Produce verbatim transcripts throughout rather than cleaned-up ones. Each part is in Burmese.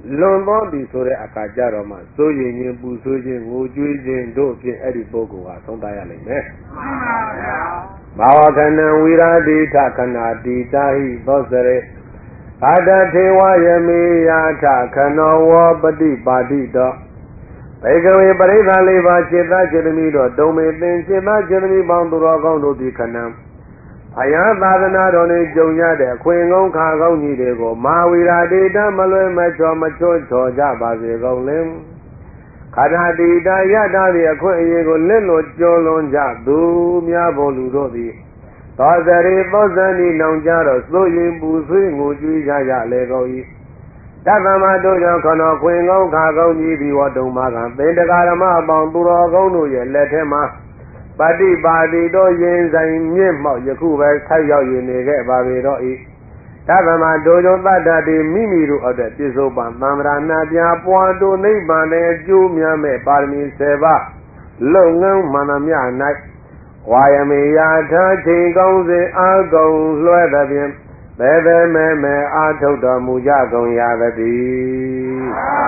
လွန်သောသည်ဆိုတဲ့အခါကြတော့မှစိုးရင်ရင်ပူဆိုးခြင်းငိုကြွေးခြင်းတို့ဖြင့်အဲ့ဒီပုဂ္ဂိုလ်ဟာဆုံးသားရလိမ့်မယ်မှန်ပါဗျာဘာဝခဏံဝိရာတိထခဏတိတာဟိသောစရေအာတထေဝယမေယာထခနောဝပတိပါတိတောဘေကဝေပရိသလေးပါจิตသားจิตသမီးတို့တုံမေသင်จิตသားจิตသမီးပေါင်းသူတော်ကောင်းတို့သည်ခဏံအယံသာသနာတော်နဲ့ကြုံရတဲ့အခွင့်ကောင်းခါကောင်းကြီးတွေကိုမာဝီရာတေတမလွဲမချောမချွတ်ချော်ကြပါစေကုန်လင်ခန္ဓာတေတရတာသည့်အခွင့်အရေးကိုလက်လွတ်ကျော်လွန်ကြသူများဘုံလူတို့သည်သောစရိသောဇန်ဤနောင်ကြတော့စိုးရင်ပူဆွေးငိုကြွေးကြရလေကုန်၏တသမတို့ကြောင့်ခဏခွင့်ကောင်းခါကောင်းကြီးသည်ဝတ္တုံမကံသေတကာရမအပေါင်းသူတော်ကောင်းတို့ရဲ့လက်ထဲမှာပฏิပါတိတို့ရင်ဆိုင်မြင့်မောက်ယခုပဲဆိုက်ရောက်ရနေခဲ့ပါပေတော့ဤသဗ္ဗမတို့ကြောင့်တတ္တတိမိမိတို့အတွက်ပြစ္ဆုတ်ပံသံဃာနာပြပွားတို့နိဗ္ဗာန်ရဲ့အကျိုးများမဲ့ပါရမီဆယ်ပါးလုံငန်းမှန်သမျှ၌ဝါယမေယာထာချိန်ကောင်းစဉ်အာကုံလွှဲသဖြင့်ဘယ်ဘယ်မဲ့မဲ့အာထုတ်တော်မူကြကုန်ရသည်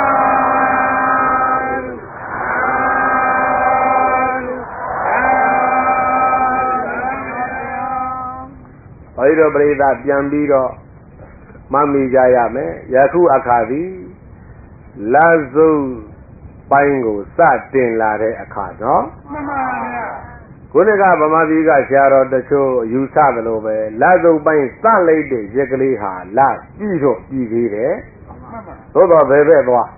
ဘုရားပရိသတ်ပြန်ပြီးတော့မှတ်မိကြရမယ်ယခုအခါသည်လာစုပ်ပိုင်းကိုစတင်လာတဲ့အခါနော်မှန်ပါဗျာခုနကဗမာပြည်ကဆရာတော်တချို့ယူဆသလိုပဲလာစုပ်ပိုင်းစလိုက်တဲ့ရက်ကလေးဟာလာပြီးတော့ပြီးသေးတယ်သို့တော်ဘယ်ဘက်သွား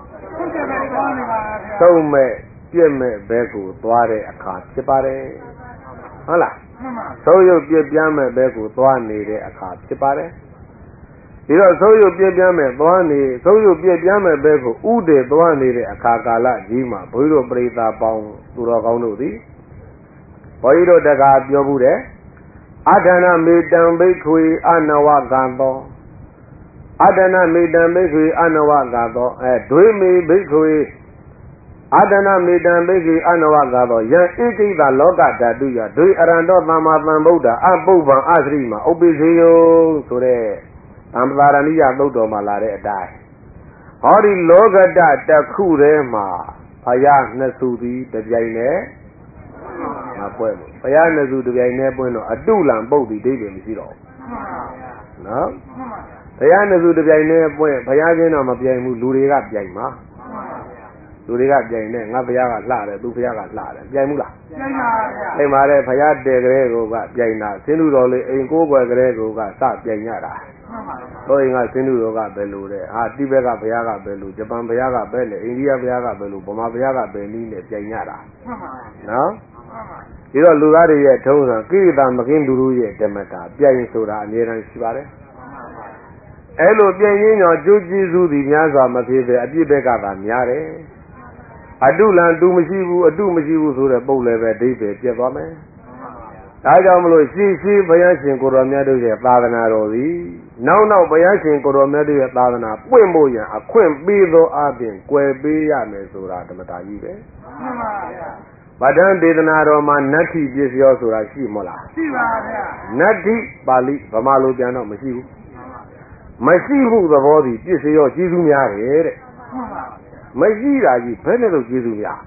သုံးမဲ့ပြည့်မဲ့ဘက်ကိုသွားတဲ့အခါဖြစ်ပါတယ်ဟုတ်လားသုံးရုပ်ပြည့်ပြမ်းမဲ့ဘက်ကိုသွားနေတဲ့အခါဖြစ်ပါတယ်ဒီတော့သုံးရုပ်ပြည့်ပြမ်းမဲ့သွားနေသုံးရုပ်ပြည့်ပြမ်းမဲ့ဘက်ကိုဥတည်သွားနေတဲ့အခါကာလကြီးမှာဘုန်းကြီးတို့ပြိဿပေါင်းသူတော်ကောင်းတို့သည်ဘုန်းကြီးတို့တကားပြောဘူးတယ်အဌာဏမေတံဘိက္ခွေအနဝကံသောအဌာဏမေတံဘိက္ခွေအနဝကံသောအဲဒွေမေဘိက္ခွေအတနာမေတံဘိက္ခိအနဝကသောယံဧကိတလောကဓာတုယဒွေအရန္တောသမ္မာသမ္ဗုဒ္ဓအပုဗ္ဗံအသရိမဥပ္ပိစေယောဆိုတဲ့သံဃာရဏိယသုတ်တော်မှာလာတဲ့အတိုင်းဟောဒီလောကဓာတ်တစ်ခုထဲမှာဘုရားနှစ်စုသည်တပြိုင်တည်းမပွဲဘူးဘုရားနှစ်စုတပြိုင်တည်းပွင့်တော့အတုလံပုတ်ပြီးဒိဋ္ဌိမရှိတော့ဘူးနော်ဘုရားနှစ်စုတပြိုင်တည်းပွင့်ဘုရားချင်းတော့မပြိုင်ဘူးလူတွေကပြိုင်မှာလူတွေကပြိုင်နေငါဘုရားကလှတယ်သူဘုရားကလှတယ်ပြိုင်ဘူးလားပြိုင်ပါဗျာအိမ်မှာလည်းဘုရားတဲကလေးကပြိုင်တာစင်းလူတော်လေးအိမ်ကိုးကွယ်ကလေးကစပြိုင်ရတာမှန်ပါဗျာတို့အိမ်ကစင်းလူတော်ကဘယ်လိုလဲဟာတိဘက်ကဘုရားကဘယ်လိုဂျပန်ဘုရားကဘယ်လဲအိန္ဒိယဘုရားကဘယ်လိုဗမာဘုရားကဘယ်နည်းနဲ့ပြိုင်ရတာမှန်ပါဗျာနော်ဒီတော့လူသားတွေရဲ့ထုံးစံကိရိတာမကင်းလူလူရဲ့ဓမ္မတာပြိုင်ဆိုတာအမြဲတမ်းရှိပါတယ်အဲ့လိုပြိုင်ရင်းကြောင့်ကျိုးကျေးဇူးသည်များစွာမဖြစ်ပဲအပြစ်ဘက်ကသာများတယ်အတုလံတူမရှိဘူးအတုမရှိဘူးဆိုတဲ့ပုံလည်းပဲအဓိပ္ပာယ်ပြတ်သွားမယ်။ဒါကြောင့်မလို့ရှင်းရှင်းဘုရားရှင်ကိုတော်မြတ်တို့ရဲ့သာသနာတော်သည်နောက်နောက်ဘုရားရှင်ကိုတော်မြတ်တို့ရဲ့သာသနာပွင့်ဖို့ရန်အခွင့်ပေးသောအပြင်ကွယ်ပေးရမယ်ဆိုတာဓမ္မတာကြီးပဲ။မှန်ပါဗျာ။ဗဒံဒေသနာတော်မှာနတ္ထိပစ္စယောဆိုတာရှိမလား။ရှိပါဗျာ။နတ္ထိပါဠိဗမာလိုပြန်တော့မရှိဘူး။မရှိဘူးသဘောသည်ပစ္စယောကျေးဇူးများတယ်တဲ့။မှန်ပါမရှိတာကြီးဘယ်နဲ့လို့ကျေးဇူးများ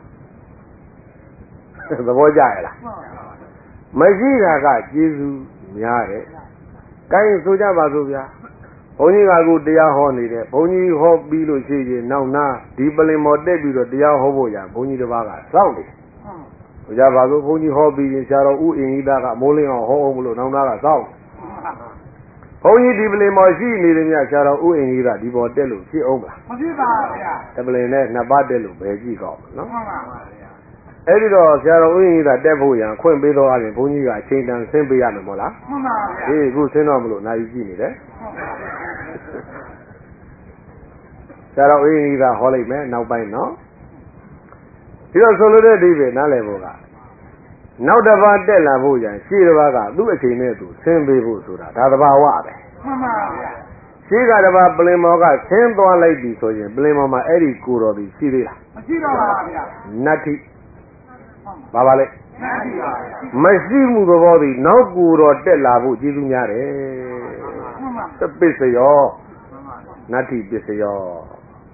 သဘောကျရဲ့လားမရှိတာကကျေးဇူးများတယ်။ကိုင်းဆိုကြပါစို့ဗျာဘုန်းကြီးကအခုတရားဟောနေတယ်ဘုန်းကြီးဟောပြီးလို့ရှိရင်နောက်နာဒီပလင်မော်တက်ပြီးတော့တရားဟောဖို့ရဘုန်းကြီးတစ်ပါးကစောင့်နေတယ်။ဆိုကြပါစို့ဘုန်းကြီးဟောပြီးရင်ဆရာတော်ဦးအင်ကြီးသားကမိုးလင်းအောင်ဟောအောင်မလို့နောက်နာကစောင့်ဘုန်းကြီးဒီပလင်မော်ရှိနေတယ်မြတ်ဆရာတော်ဦးအင်ကြီးကဒီပေါ်တက်လို့ဖြစ်အောင်မလားမဖြစ်ပါဘူးဗျာတပလင်နဲ့နှစ်ပါးတက်လို့ပဲကြည့်ကောင်းနော်မှန်ပါပါဗျာအဲ့ဒီတော့ဆရာတော်ဦးအင်ကြီးကတက်ဖို့ရန်ခွင့်ပေးတော့အရင်ဘုန်းကြီးကအချိန်တန်ဆင်းပေးရမယ်မို့လားမှန်ပါဗျာအေးအခုဆင်းတော့မလို့နိုင်ကြည့်နေတယ်ဆရာတော်ဦးအင်ကြီးကဟောလိုက်မယ်နောက်ပိုင်းနော်ဒီတော့ဆိုလိုတဲ့ဒီပဲနားလည်ဖို့ကနောက်တစ်ပါးတက်လာဖို့ရန်ရှေ့တစ်ပါးကသူ့အချိန်နဲ့သူဆင်းပေးဖို့ဆိုတာဒါသဘာဝပဲမှန်ပါဗျာရှေ့ကတစ်ပါးပလင်မော်ကဆင်းသွားလိုက်ပြီဆိုရင်ပလင်မော်မှာအဲ့ဒီကိုတော်ဒီရှိသေးလားမရှိတော့ပါဗျာနတ္ထိဘာပါလဲနတ္ထိပါဗျာမရှိမှုသဘောသည်နောက်ကိုတော်တက်လာဖို့ကျေးဇူးများတယ်မှန်ပါပစ္စယောနတ္ထိပစ္စယော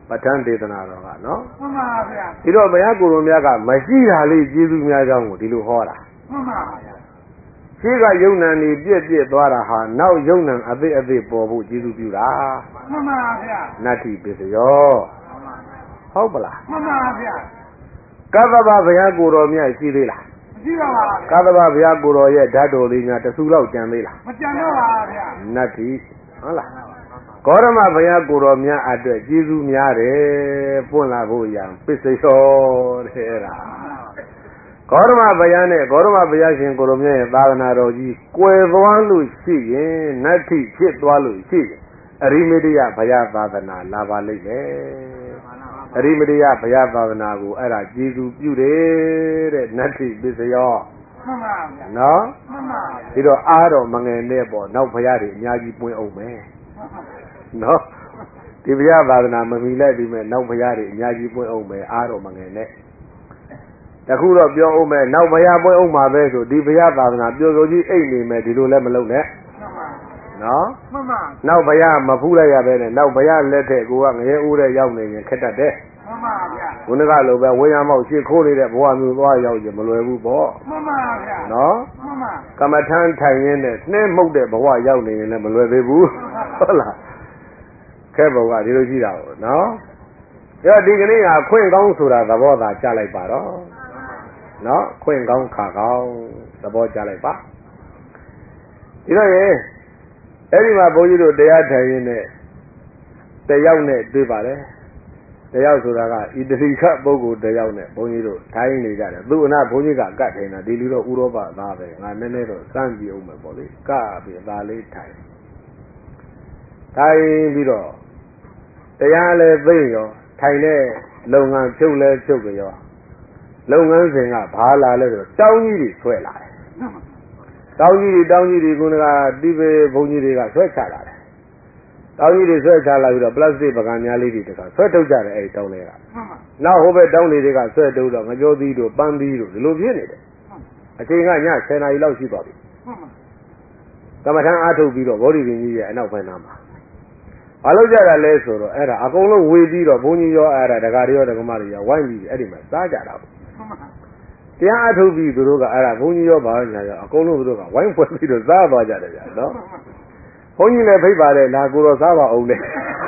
ပဋ္ဌာန်းဒေသနာတော်ကနော်မှန်ပါဗျာဒီတော့ဘုရားကိုယ်တော်များကမရှိတာလေးကျေးဇူးများကြောင်းကိုဒီလိုဟောတာမှန်ပါဗျာရှိကယုံနံနေပြည့်ပြည့်သွားတာဟာနောက်ယုံနံအသိအသိပေါ်ဖို့ကျေးဇူးပြုတာမှန်ပါဗျာနတ္တိပစ္စယောဟုတ်ပလားမှန်ပါဗျာကသဗ္ဗဘုရားကိုယ်တော်မြတ်ရှိသေးလားမရှိပါပါကသဗ္ဗဘုရားကိုယ်တော်ရဲ့ဓာတ်တော်လေးများတဆူလောက်ကြံသေးလားမကြံတော့ပါဗျာနတ္တိဟုတ်လားဂေါရမဘုရားကိုယ်တော်များအတွက်ကျေးဇူးများတယ်ပွင့်လာဖို့ရန်ပစ္စယောတဲ့အဲ့ဒါဂေါရမဘုရားနဲ့ဂေါရမဘုရားရှင်ကိုယ်တော်မြတ်ရဲ့သာသနာတော်ကြီးကွယ်သွားလို့ရှိရင်နတ္တိဖြစ်သွားလို့ရှိရင်အရိမတိယဘုရားသာသနာလာပါလိမ့်မယ်အရိမတိယဘုရားသာသနာကိုအဲ့ဒါကျေးဇူးပြုတယ်တဲ့နတ္တိပစ္စယောမှန်ပါဗျာနော်မှန်ပါဒီတော့အားတော်မငယ်နဲ့ပေါ့နောက်ဘုရားတွေအများကြီးပွင့်အောင်မယ်နော်ဒီဘုရားသာသနာမမီလိုက်ပြီးမဲ့နောက်ဘုရားတွေအများကြီးပွင့်အောင်မယ်အားတော်မငယ်နဲ့တခုတော့ပြောအောင်မယ်နောက်ဘုရားပွင့်အောင်မှာပဲဆိုဒီဘုရားသာသနာပျော်စိုးကြီးအိတ်နေမယ်ဒီလိုလည်းမလုပ်နဲ့နော်မှန်ပါနောက်ဘုရားမဖူးလိုက်ရပဲနဲ့နောက်ဘုရားလက်ထက်ကိုကငရဲဦးတဲ့ရောက်နေရင်ခက်တတ်တယ်မှန်ပါဗျာခုနကလိုပဲဝိညာဉ်မောက်ရှေ့ခိုးနေတဲ့ဘဝမျိုးသွားရောက်ရင်မလွယ်ဘူးပေါ့မှန်ပါဗျာနော်မှန်ပါကမ္မထမ်းထိုင်ရင်းနဲ့နှင်းမှုတ်တဲ့ဘဝရောက်နေရင်လည်းမလွယ်သေးဘူးဟုတ်လားခဲဘုံကဒီလိုရှိတာပေါ့နော်အဲ့ဒီကနေ့ကခွင့်ကောင်းဆိုတာသဘောသာကြားလိုက်ပါတော့နော်ခွင့်ကောင်းခါကောင်းသဘောကြားလိုက်ပါဒီတော့ရေအဲ့ဒီမှာဘုန်းကြီးတို့တရားထိုင်ရင်းနဲ့တယောက်နဲ့တွေ့ပါတယ်တယောက်ဆိုတာကဣတရိခပုဂ္ဂိုလ်တယောက်နဲ့ဘုန်းကြီးတို့ထိုင်နေကြတယ်သူ့အနာဘုန်းကြီးကကတ်ထိုင်တာဒီလူတော့ဥရောပသားပဲငါနည်းနည်းတော့စမ်းကြည့်အောင်မယ်ပေါ့လေကပ်ပြီးအသာလေးထိုင်ထိုင်ပြီးတော့တရားလည်းသိရောထိုင်တဲ့လုပ်ငန်းဖြုတ်လဲဖြုတ်ကြရောလုပ်ငန်းစဉ်ကဘာလာလဲဆိုတော့တောင်းကြီးတွေဆွဲလာတယ်တောင်းကြီးတွေတောင်းကြီးတွေကုနကတိပေဘုန်းကြီးတွေကဆွဲချလာတယ်တောင်းကြီးတွေဆွဲချလာပြီးတော့ပလတ်စတစ်ပကံများလေးတွေတခါဆွဲထုတ်ကြတယ်အဲ့ဒီတောင်းတွေကနောက်ဟိုဘက်တောင်းတွေကဆွဲထုတ်တော့ငကြောသီးတို့ပန်းသီးတို့ဒီလိုဖြစ်နေတယ်အချိန်ကညဆယ်နာရီလောက်ရှိသွားပြီကမ္မထမ်းအားထုတ်ပြီးတော့ဗောဓိပင်ကြီးရဲ့အနောက်ဘက်နားမှာဘာလို့ကြတာလဲဆိုတော့အဲ့ဒါအကုန်လုံးဝေပြီးတော့ဘုန်းကြီးရောအဲ့ဒါဒကာတွေရောဒကမတွေရောဝိုင်းပြီးအဲ့ဒီမှာစားကြတာပေါ့တရားအထုတ်ပြီးသူတို့ကအဲ့ဒါဘုန်းကြီးရောဘာညာရောအကုန်လုံးသူတို့ကဝိုင်းဖွဲ့ပြီးတော့စားသွားကြတယ်ဗျာနော်ဘုန်းကြီးလည်းဖိတ်ပါတယ်လာကိုတော့စားပါအောင်လေ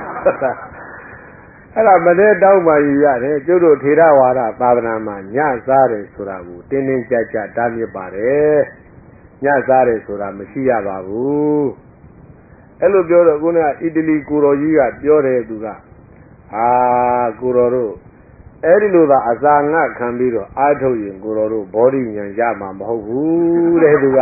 အဲ့ဒါမတဲ့တောင်းမှယူရတယ်ကျုပ်တို့ထေရဝါဒသာသနာမှာညစားတယ်ဆိုတာကိုတင်းတင်းကြပ်ကြပ်တားမြစ်ပါတယ်ညစားတယ်ဆိုတာမရှိရပါဘူးအဲ့လိုပြောတော့ခုနကအီတလီကိုတော်ကြီးကပြောတယ်သူကအာကိုတော်တို့အဲ့ဒီလိုသာအစာငတ်ခံပြီးတော့အာထုတ်ရင်ကိုတော်တို့ဘောဓိဉာဏ်ရမှာမဟုတ်ဘူးတဲ့သူက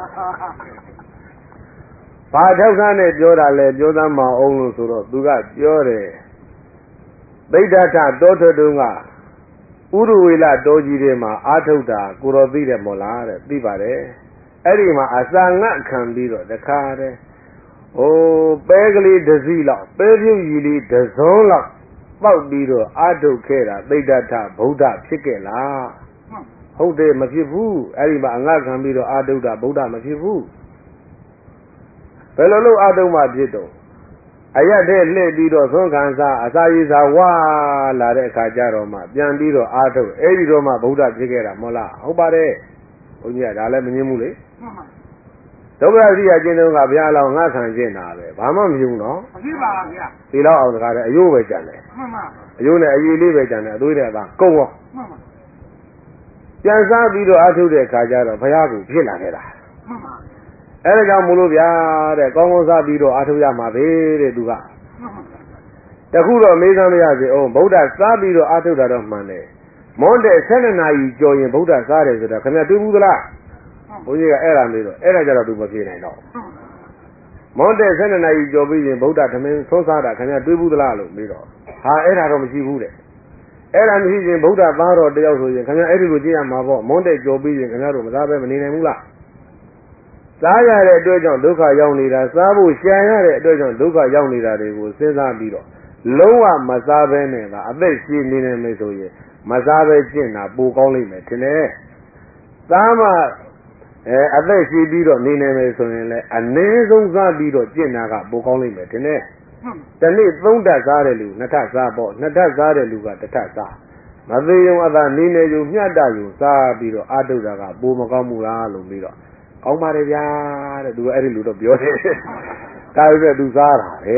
ဘာထောက်ထားနဲ့ပြောတာလဲပြောသားမအောင်လို့ဆိုတော့သူကပြောတယ်သိဒ္ဓထတောထတုံးကဥရဝေလတောကြီးထဲမှာအာထုတ်တာကိုတော်သိတယ်မို့လားတဲ့သိပါတယ်အဲ့ဒီမှာအစာငတ်ခံပြီးတော့တခါတည်းဟိုပဲကလေးတစ်စီးလောက်ပဲပြုတ်ကြီးလေးတစ်စုံလောက်ပေါက်ပြီးတော့အာထုတ်ခဲ့တာသိဒ္ဓထဗုဒ္ဓဖြစ်ခဲ့လားဟုတ်တယ်မဖြစ်ဘူးအဲ့ဒီမှာအငတ်ခံပြီးတော့အာထုတ်တာဗုဒ္ဓမဖြစ်ဘူးဘယ်လိုလုပ်အာထုတ်မှဖြစ်တော့အရက်တဲ့လှည့်ပြီးတော့သုံးခံစားအစာရည်စာဝါလာတဲ့အခါကျတော့မှပြန်ပြီးတော့အာထုတ်အဲ့ဒီတော့မှဗုဒ္ဓဖြစ်ခဲ့တာမဟုတ်လားဟုတ်ပါတယ်ဘုန်းကြီးကဒါလည်းမငြင်းဘူးလေဒုက္ခစီရကျင်းတော့ကဘုရားလောင်းငါခံကျင့်တာပဲဘာမှမပြုံးနော်မရှိပါဘူးဗျာဒီလောက်အောင်တကားတဲ့အယိုးပဲကြံတယ်မှန်ပါအယိုးနဲ့အရည်လေးပဲကြံတယ်အသွေးတဲ့ကကုန်းရောမှန်ပါပြန်စားပြီးတော့အထုတ်တဲ့အခါကျတော့ဘုရားကိုဖြစ်လာခဲ့တာမှန်ပါအဲ့ဒါကြောင့်မို့လို့ဗျာတဲ့ကောင်းကောင်းစားပြီးတော့အထုတ်ရမှာပဲတဲ့သူကတခုတော့မေးစမ်းမရစေအောင်ဗုဒ္ဓစားပြီးတော့အထုတ်တာတော့မှန်တယ်မွန်းတဲ့ဆယ်နှစ်နာရီကြော်ရင်ဗုဒ္ဓစားတယ်ဆိုတာခင်ဗျာတွေ့ဘူးသလားဘုန်းကြီးကအဲ့ဒါမေးတော့အဲ့ဒါကြတော့သူမပြေနိုင်တော့မွန်းတဲ့ဆယ်နှစ်နာရီကြော်ပြီးရင်ဗုဒ္ဓသမင်းသုံးစားတာခင်ဗျာတွေ့ဘူးသလားလို့မေးတော့ဟာအဲ့ဒါတော့မရှိဘူးတဲ့အဲ့ဒါမရှိရင်ဗုဒ္ဓသားတော်တယောက်ဆိုရင်ခင်ဗျာအဲ့ဒီလိုကြည့်ရမှာပေါ့မွန်းတဲ့ကြော်ပြီးရင်ခင်ဗျားတို့မသားပဲမနေနိုင်ဘူးလားစားရတဲ့အတွက်ကြောင့်ဒုက္ခရောက်နေတာစားဖို့ရှာရတဲ့အတွက်ကြောင့်ဒုက္ခရောက်နေတာတွေကိုစဉ်းစားပြီးတော့လုံးဝမစားဘဲနဲ့သာအသက်ရှင်နေနေမယ်ဆိုရင်မစားဘဲကျင့်တာပိုကောင်းလိမ့်မယ်ထင်တယ်။သားမအဲအသက်ရှင်ပြီးတော့နေနေမယ်ဆိုရင်လည်းအနည်းဆုံးစားပြီးတော့ကျင့်တာကပိုကောင်းလိမ့်မယ်ထင်တယ်တနေ့သုံးဓာတ်စားတဲ့လူနှစ်ဓာတ်စားပေါ့နှစ်ဓာတ်စားတဲ့လူကတစ်ဓာတ်စားမသေးယုံအသာနေနေယုံမျှတယုံစားပြီးတော့အာတုဒ္ဒကပိုမကောင်းဘူးလားလို့ပြီးတော့ကောင်းပါတယ်ဗျာတဲ့သူကအဲ့ဒီလူတော့ပြောတယ်ကားရဲ့သူစားတာပဲ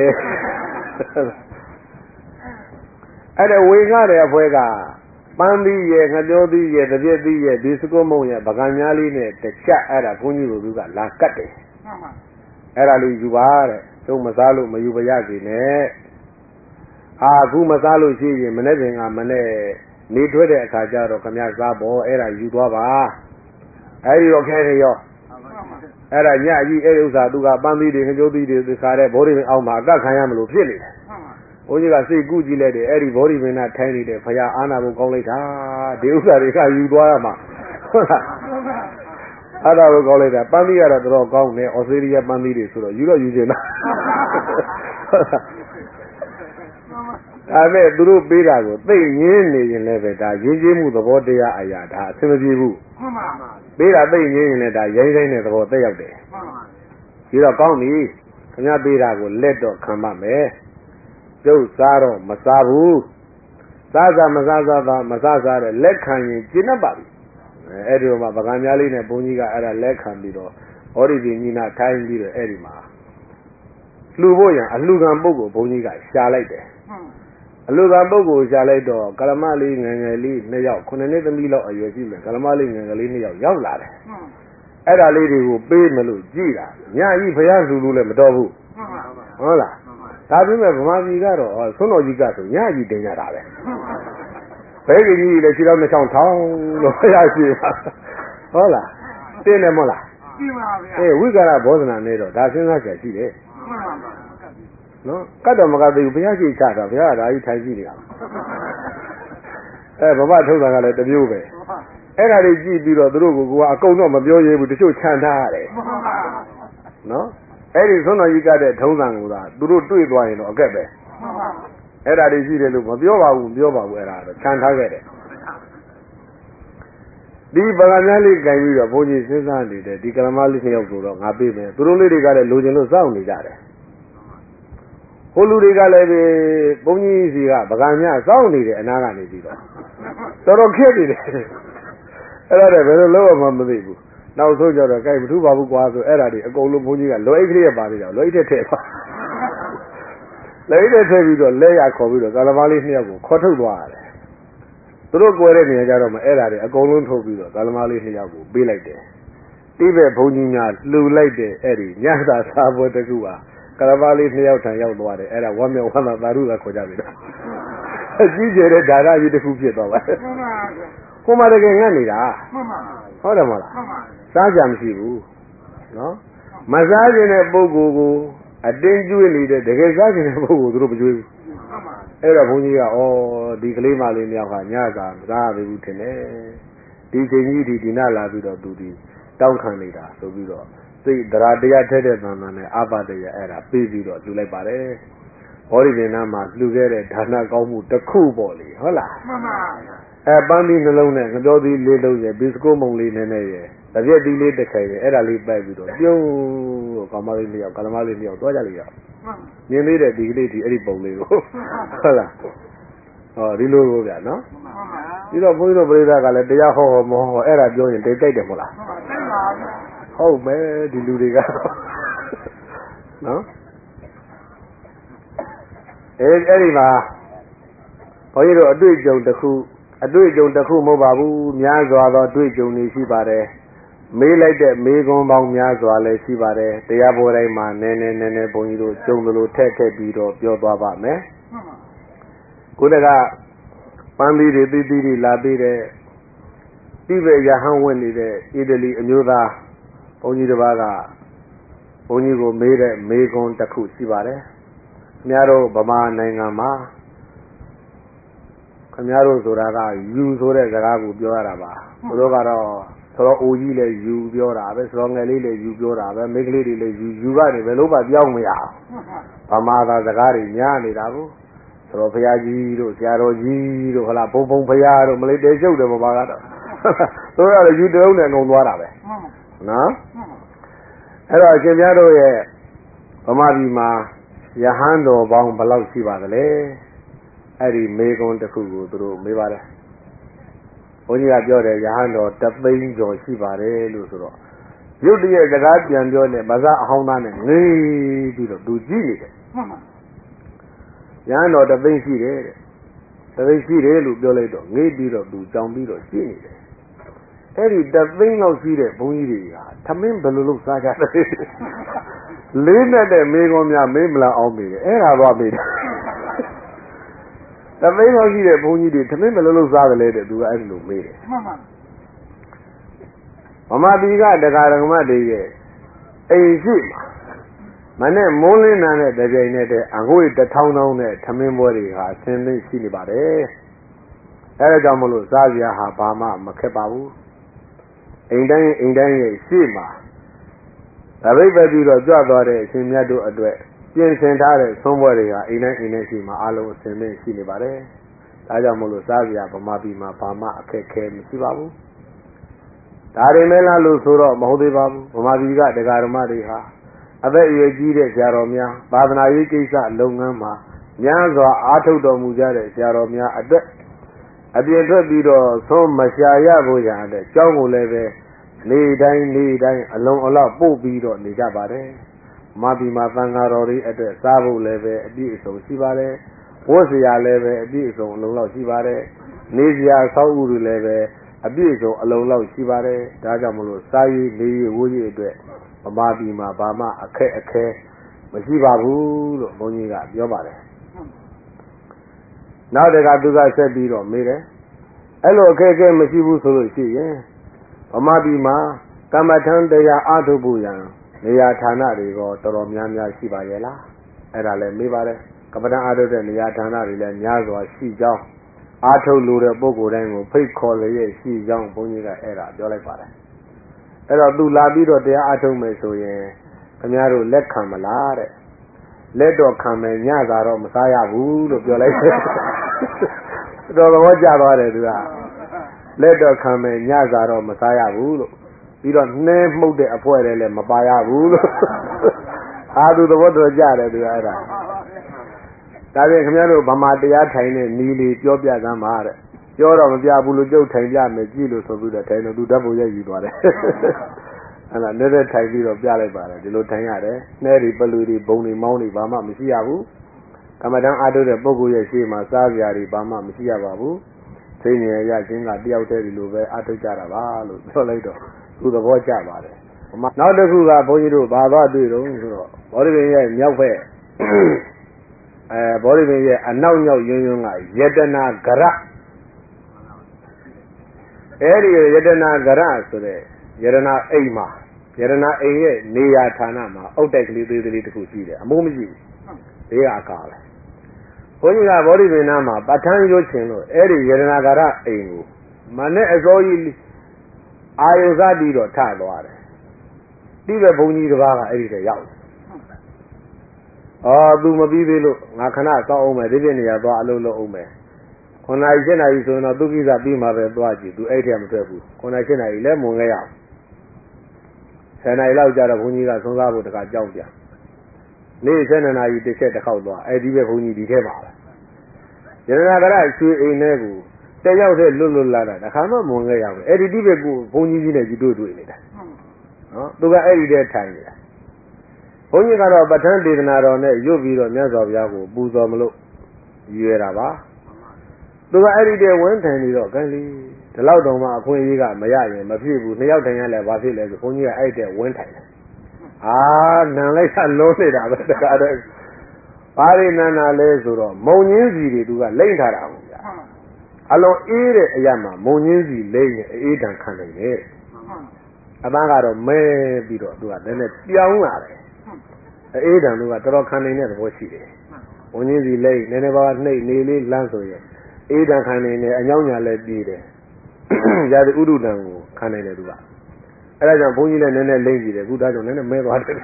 အဲ့ဒါဝေငှတဲ့အဖွဲကပန်းသီးရဲ့ငပြောသီးရဲ့တပြည့်သီးရဲ့ဒီစကုမုံရဲ့ပကံများလေးနဲ့တစ်ချက်အဲ့ဒါဘုန်းကြီးတို့ကလာကတ်တယ်အဲ့ဒါလေးယူပါတဲ့ကျုံမစားလို့မယူပါရစေနဲ့အာခုမစားလို့ရှိရင်မနေ့ကမနေ့နေထွက်တဲ့အခါကျတော့ခမစားပေါ်အဲ့ဒါယူသွားပါအဲ့ဒီတော့ခဲရရောအဲ့ဒါညကြီးအဲ့ဒီဥစ္စာသူကပန်းသီးတွေငကြိုးသီးတွေသစားတဲ့ဘောဓိပင်အောက်မှာအကခံရမလို့ဖြစ်နေတယ်ဘုန်းကြီးကစိတ်ကူးကြည့်လိုက်တယ်အဲ့ဒီဘောဓိပင်ကထိုင်းနေတဲ့ဖရာအာနာဘုံကောင်းလိုက်တာဒီဥစ္စာတွေကယူသွားရမှာဟုတ်လားအဲ့ဒါကိုကောင်းလိုက်တာပန်းသီးကတော့တော်တော်ကောင်းတယ်ဩစတြေးလျပန်းသီးတွေဆိုတော့ယူတော့ယူချင်တာအဲ့မဲ့သူတို့ပေးတာကိုသိငင်းနေရင်လည်းပဲဒါရင်းချင်းမှုသဘောတရားအရာဒါအဆင်မပြေဘူးမှန်ပါပါပေးတာသိငင်းရင်လည်းဒါရိုင်းရိုင်းတဲ့သဘောသက်ရောက်တယ်မှန်ပါဒီတော့ကောင်းပြီခင်ဗျားပေးတာကိုလက်တော့ခံပါမယ်ကျုပ်စားတော့မစားဘူးစားစားမစားစားသာမစားစားတဲ့လက်ခံရင်ကျင့်တတ်ပါပြီအဲ့ဒီတော့မှပကံများလေးနဲ့ဘုန်းကြီးကအဲ့ဒါလက်ခံပြီးတော့ဟောဒီဒီညီနာထိုင်းပြီးတော့အဲ့ဒီမှာလှူဖို့ရန်အလှူခံပုဂ္ဂိုလ်ဘုန်းကြီးကရှာလိုက်တယ်အလှူခံပုဂ္ဂိုလ်ရှာလိုက်တော့ကလမလေးငယ်ငယ်လေးနှစ်ယောက်ခုနှစ်နှစ်သမီးလောက်အရွယ်ရှိမယ်ကလမလေးငယ်ငယ်လေးနှစ်ယောက်ရောက်လာတယ်အဲ့ဒါလေးတွေကိုပေးမလို့ကြည်တာညကြီးဘုရားလှူလို့လည်းမတော်ဘူးဟုတ်လားဒါပြမဲ့ဗမာပြည်ကတော့ဆွမ်းတော်ကြီးကဆိုညကြီးတင်ကြတာပဲဘဲကြီးကြီးလည်းခြေတော်နှစ်ချောင်းထောင်းလို့ဘုရားရှိပါဟုတ်လားတင်းတယ်မဟုတ်လားရှင်းပါဗျာအေးဝိကာရဘောဓနာနဲ့တော့ဒါစဉ်းစားကြရှိတယ်နော်ကတ်တော်မကသေးဘူးဘုရားရှိချတာဘုရားကဒါကြီးထိုင်ကြည့်နေတာအဲဘဝထုတ်တာကလည်းတမျိုးပဲအဲ့ဒါတွေကြည့်ပြီးတော့သူတို့ကကအကုန်တော့မပြောရဲဘူးတချို့ခြံထားရတယ်နော်အဲ့ဒီသွန်တော်ကြီးကတဲ့ထုံးစံကိုသာသူတို့တွေ့သွားရင်တော့အကက်ပဲအဲ့ဒါတွေရှိတယ်လို့မပြောပါဘူးပြောပါဘူးအဲ့ဒါတော့ခြံထားခဲ့တယ်ဒီပကံများလေးကြိုင်ပြီးတော့ဘုန်းကြီးစဉ်းစားနေတယ်ဒီကလမလေးနှစ်ယောက်ဆိုတော့ငါပြေးမယ်သူတို့လေးတွေကလည်းလိုချင်လို့စောင့်နေကြတယ်ဟိုလူတွေကလည်းပဲဘုန်းကြီးစီကပကံများစောင့်နေတယ်အနားကနေပြီးတော့တော်တော်ခက်နေတယ်အဲ့ဒါလည်းဘယ်လိုလုပ်မှမသိဘူးနောက်ဆုံးကြတော့ကြိုက်မထူးပါဘူးကွာဆိုအဲ့ဒါတွေအကုန်လုံးဘုန်းကြီးကလွိတ်ကလေးပါသေးတယ်လွိတ်တဲ့ထဲပါလွိတ်တဲ့ထဲပြီးတော့လက်ရခေါ်ပြီးတော့ကာလမလေးနှစ်ယောက်ကိုခေါ်ထုတ်သွားရတယ်သူတို့ကြွယ်တဲ့နေရာကြတော့မှအဲ့ဒါတွေအကုန်လုံးထုတ်ပြီးတော့ကာလမလေးနှစ်ယောက်ကိုပေးလိုက်တယ်တိဘက်ဘုန်းကြီးများလှူလိုက်တဲ့အဲ့ဒီညသာစာပွဲတစ်ခုပါကာလမလေးနှစ်ယောက်ထံရောက်သွားတယ်အဲ့ဒါဝမ်းမြောက်ဝမ်းသာသာဓုသာခေါ်ကြပြီတော့အကြီးကျယ်တဲ့ဓာရကြီးတစ်ခုဖြစ်သွားပါတယ်မှန်ပါဗျာဟိုမှာတကယ်ငတ်နေတာမှန်ပါဟုတ်တယ်မဟုတ်လားမှန်ပါစားကြမရှိဘူးနော်မစားခြင်းတဲ့ပုဂ္ဂိုလ်ကိုအတင်းကျွေးနေတဲ့တကယ်စားခြင်းတဲ့ပုဂ္ဂိုလ်သူတို့မကျွေးဘူးအဲ့တော့ဘုန်းကြီးကဩဒီကလေးမလေးမြောက်ကညစာမစားရဘူးထင်တယ်ဒီချိန်ကြီးဒီဒီနာလာပြီးတော့သူဒီတောင်းခံနေတာဆိုပြီးတော့စိတ်တရားတရားထဲတဲ့သံသံနဲ့အာပတရအဲ့ဒါပြီးပြီးတော့လှူလိုက်ပါတယ်ဘောဓိပင်နာမှာလှူခဲ့တဲ့ဒါနကောင်းမှုတစ်ခုပေါ့လေဟုတ်လားမှန်ပါအဲပန်းသီးနှလုံးနဲ့ငပြောသီးလေးလုံးရဲ့ဘီစကုမုံလေးနည်းနည်းရဲ့တပြက်သီးလေးတစ်ခဲရဲ့အဲ့ဒါလေးပိုက်ပြီးတော့ပြုံးတော့ကောင်မလေးနှစ်ယောက်ကလမလေးနှစ်ယောက်သွားကြလိမ့်တော့မြင်သေးတဲ့ဒီကလေးဒီအဲ့ဒီပုံလေးကိုဟုတ်လားဟောဒီလိုကိုဗျာနော်ပြီးတော့ဘုန်းကြီးတို့ပရိသတ်ကလည်းတရားဟောဟောမဟောအဲ့ဒါပြောရင်တိတ်တိတ်တယ်မဟုတ်လားဟုတ်မယ်ဒီလူတွေကနော်အဲအဲ့ဒီမှာဘုန်းကြီးတို့အတွေ့အကြုံတစ်ခုအတွေ့အကြုံတစ်ခုမဟုတ်ပါဘူးများစွာသောအတွေ့အကြုံတွေရှိပါတယ်မေးလိုက်တဲ့မေးခွန်းပေါင်းများစွာလည်းရှိပါတယ်တရားပေါ်တိုင်းမှာနည်းနည်းနည်းနည်းဘုန်းကြီးတို့ကြုံလို့ထက်ထက်ပြီးတော့ပြောသွားပါမယ်ခုတကပန်းသီးတွေသီးသီးတွေလာပြီးတဲ့တိဗေရဟန်းဝင်နေတဲ့အီတလီအမျိုးသားဘုန်းကြီးတစ်ပါးကဘုန်းကြီးကိုမေးတဲ့မေးခွန်းတစ်ခုရှိပါတယ်ခင်ဗျားတို့ဗမာနိုင်ငံမှာခင်ဗျားတို့ဆိုတာကယူဆိုတဲ့စကားကိုပြောရတာပါသူတို့ကတော့ဆိုတော့အိုကြီးလည်းယူပြောတာပဲဆိုတော့ငယ်လေးလည်းယူပြောတာပဲမိန်းကလေးတွေလည်းယူယူကနေဘယ်လို့မှပြောင်းမရအောင်ဗမာသာစကားတွေညားနေတာကိုဆိုတော့ဘုရားကြီးတို့ဆရာတော်ကြီးတို့ဟလာဘုံဘုံဘုရားတို့မလေးတဲကျုပ်တယ်ဗမာကတော့ဆိုတော့လည်းယူတုံးနဲ့ငုံသွားတာပဲနော်အဲ့တော့အရှင်ဘုရားတို့ရဲ့ဗမာပြည်မှာယဟန်တော်ပေါင်းဘယ်လောက်ရှိပါသလဲအဲ့ဒီမေကွန်းတစ်ခုကိုသူတို့မေးပါတယ်ဘုန်းကြီးကပြောတယ်ယဟန်တော်တသိန်းကျော်ရှိပါတယ်လို့ဆိုတော့ရုပ်တရက်စကားပြန်ပြောနေဗဇအဟောင်းသားနဲ့ငေးပြီးတော့သူကြည့်နေတယ်ယဟန်တော်တသိန်းရှိတယ်တဲ့တသိန်းရှိတယ်လို့ပြောလိုက်တော့ငေးပြီးတော့သူကြောင်ပြီးတော့ကြည့်နေတယ်အဲ့ဒီတသိန်းလောက်ရှိတဲ့ဘုန်းကြီးတွေကထမင်းဘယ်လိုလုပ်စားကြလဲလေးနဲ့တဲ့မေကွန်များမေးမလားအောင်မေးတယ်အဲ့ဒါတော့မေးတယ်တသိန်းလောက်ရှိတဲ့ဘုန်းကြီးတွေထမင်းဘယ်လိုလုပ်စားကြလဲတဲ့သူကအဲ့လိုမေးတယ်မှန်ပါမမတီကတရားဓမ္မတွေရဲ့အိမ်ရှိမှာမနဲ့မိုးလင်းနာတဲ့တပြိုင်နဲ့တဲ့အငွေတထောင်းထောင်းနဲ့ထမင်းပွဲတွေဟာအစင်းသိရှိနေပါတယ်အဲဒါကြောင့်မလို့စားစရာဟာဘာမှမခက်ပါဘူးအိမ်တိုင်းအိမ်တိုင်းရဲ့ရှိမှာတပိတ်ပဲပြီးတော့ကြွသွားတဲ့အရှင်မြတ်တို့အတွက်ပြင်ဆင်ထားတဲ့သုံးပွဲတွေဟာအိမ်တိုင်းအိမ်တိုင်းရှိမှာအလုံးအစင်းသိရှိနေပါတယ်ဒါကြောင့်မလို့စားစရာဗမာပြည်မှာဘာမှအခက်ခဲမရှိပါဘူးဒါရင်လည်းလားလို့ဆိုတော့မဟုတ်သေးပါဘူးဗမာပြည်ကတရားဓမ္မတွေဟာအသက်အရွယ်ကြီးတဲ့ဆရာတော်များသာသနာရေးကိစ္စလုပ်ငန်းမှာများစွာအားထုတ်တော်မူကြတဲ့ဆရာတော်များအတွက်အပြင်ထွက်ပြီးတော့သုံးမရှာရဖို့ရတဲ့ကြောင်းကိုလည်းပဲနေတိုင်းနေတိုင်းအလုံးအလောက်ပို့ပြီးတော့နေကြပါတယ်ဗမာပြည်မှာသံဃာတော်တွေအတွက်စားဖို့လည်းပဲအပြည့်အစုံရှိပါတယ်ဝတ်စရာလည်းပဲအပြည့်အစုံအလုံးလောက်ရှိပါတယ်နေစရာဆောက်ဥတွေလည်းပဲအပြည့်အစုံအလုံးလောက်ရှိပါတယ်ဒါကြောင့်မလို့စားရည်နေရည်ဝတ်ရည်အတွက်ဗမာပြည်မှာဘာမှအခက်အခဲမရှိပါဘူးလို့ဘုန်းကြီးကပြောပါတယ်နောက်တကသူကဆက်ပြီးတော့မေးတယ်အဲ့လိုအခက်အခဲမရှိဘူးဆိုလို့ရှိရင်ဗမာပြည်မှာကမ္မထံတရားအားထုတ်ဖို့ရန်နေရာဌာနတွေတော့တော်တော်များများရှိပါရဲ့လားအဲ့ဒါလည်းမေးပါတယ်ကမ္မထံအားထုတ်တဲ့နေရာဌာနတွေလည်းများစွာရှိကြောင်းအားထုတ်လို့တဲ့ပုဂ္ဂိုလ်တိုင်းကိုဖိတ်ခေါ်လျက်ရှိကြောင်းဘုန်းကြီးကအဲ့ဒါပြောလိုက်ပါတယ်အဲ့တော့သူလာပြီးတော့တရားအားထုတ်မယ်ဆိုရင်ခင်ဗျားတို့လက်ခံမလားတဲ့လက်တော့ခံမယ်ညသာတော့မစားရဘူးလို့ပြောလိုက်တယ်တော်တော်ကြသွားတယ်သူကလက်တော့ခံမယ်ညသာတော့မစားရဘူးလို့ပြီးတော့နှဲမှုတ်တဲ့အဖွဲတွေလည်းမပါရဘူးလို့အာသူသဘောတော်ကြတယ်သူကအဲ့ဒါဒါပြင်ခင်ဗျားတို့ဗမာတရားထိုင်တဲ့နီလီပြောပြသမ်းပါတဲ့ပြောတော့မပြဘူးလို့ကြုတ်ထိုင်ပြမယ်ကြည့်လို့ဆိုပြီးတော့ထိုင်တော့သူဓာတ်ပုံရိုက်ယူသွားတယ်အဲ့ဒါနဲ့နဲ့ထိုင်ပြီးတော့ပြလိုက်ပါတယ်ဒီလိုထိုင်ရတယ်နှဲတွေပလူတွေဘုံတွေမောင်းတွေဘာမှမရှိရဘူးကမ္မဋ္ဌာန်းအားထုတ်တဲ့ပုဂ္ဂိုလ်ရဲ့ရှေ့မှာစားစရာတွေဘာမှမရှိရပါဘူးသိဉာဏ်ရခြင်းကတယောက်တည်းဒီလိုပဲအားထုတ်ကြတာပါလို့ပြောလိုက်တော့သူသဘောကျပါတယ်နောက်တစ်ခုကဘုန်းကြီးတို့ဘာသွားတွေ့တော့ဆိုတော့ဘောဓိပင်ရဲ့မြောက်ဘက်အဲဘောဓိပင်ရဲ့အနောက်မြောက်ယွန်းယွန်းကယတနာဂရအဲဒီယတနာဂရဆိုတဲ့ယတနာအိမ်မှာယတနာအိမ်ရဲ့နေရာဌာနမှာအုတ်တိုက်ကလေးသေးသေးလေးတစ်ခုရှိတယ်အမိုးမရှိဘူးဘေးကအကားပဲဘုန်းကြီးကဘောဓိပင်နာမှာပဋ္ဌာန်းရွတ်ချင်လို့အဲဒီယတနာဂရအိမ်ကိုမနဲ့အစိုးကြီးအာယုစပြီးတော့ထသွားတယ်ဒီပဲဘုန်းကြီးတစ်ပါးကအဲ့ဒီတည်းရောက်တယ်အော်သူမပြီးသေးလို့ငါခဏစောက်အောင်မယ်ဒီပြည့်နေရာသွားအလုပ်လုပ်အောင်မယ်ခုနကရှင်းနာရီဆိုရင်တော့သူကိစ္စပြီးမှပဲသွားကြည့်သူအဲ့ထက်မထွက်ဘူးခုနကရှင်းနာရီလည်းမွန်ခဲ့ရအောင်ဆယ်နာရီလောက်ကြာတော့ဘုန်းကြီးကသုံးစားဖို့တခါကြောက်ပြန်နေ့ဆယ်နာရီတစ်ချက်တစ်ခေါက်သွားအဲ့ဒီပဲဘုန်းကြီးဒီထဲမှာပဲယရနာကရရွှေအိမ်ထဲကိုတယောက်တည်းလွတ်လွတ်လာတာတခါမှမွန်ခဲ့ရဘူးအဲ့ဒီဒီပဲကိုဘုန်းကြီးကြီးနဲ့ကြီးတွေ့တွေ့နေတာနော်သူကအဲ့ဒီတည်းထိုင်နေတာဘုန်းကြီးကတော့ပဋ္ဌာန်းဒေသနာတော်နဲ့ရွတ်ပြီးတော့မြတ်စွာဘုရားကိုပူဇော်မလို့ရွေတာပါသူကအဲ့ဒီတည်းဝန်းထိုင်နေတော့ကဲလေဒီလောက်တောင်မှအခွင့်အရေးကမရရင်မဖြစ်ဘူးနှစ်ယောက်ထိုင်ရလဲဘာဖြစ်လဲဆိုဘုန်းကြီးကအဲ့ဒီတည်းဝန်းထိုင်တယ်အာနန်လိုက်တာလုံးနေတာပဲတခါတည်းဘာတွေနန်နာလဲဆိုတော့မုံညင်းစီတွေသူကလိမ့်ထားတာပေါ့ဗျာအလုံးအေးတဲ့အရာမှာမုံညင်းစီလိမ့်ရင်အေးတန်ခံနိုင်တယ်အပန်းကတော့မဲပြီးတော့သူကလည်းလည်းပြောင်းလာတယ်အေးတန်သူကတော်တော်ခံနိုင်တဲ့သဘောရှိတယ်မုံညင်းစီလိမ့်နည်းနည်းပါးနှိပ်နေလေးလမ်းဆိုရင်အေးတန်ခံနိုင်တယ်အညောင်းညာလည်းပြီးတယ်ရာဇဥဒုတန်ကိုခံနိုင်တယ်သူကအဲ့ဒါကြောင့်ဘုန်းကြီးလည်းနည်းနည်းလိမ့်ကြည့်တယ်အခုဒါကြောင့်နည်းနည်းမဲသွားတယ်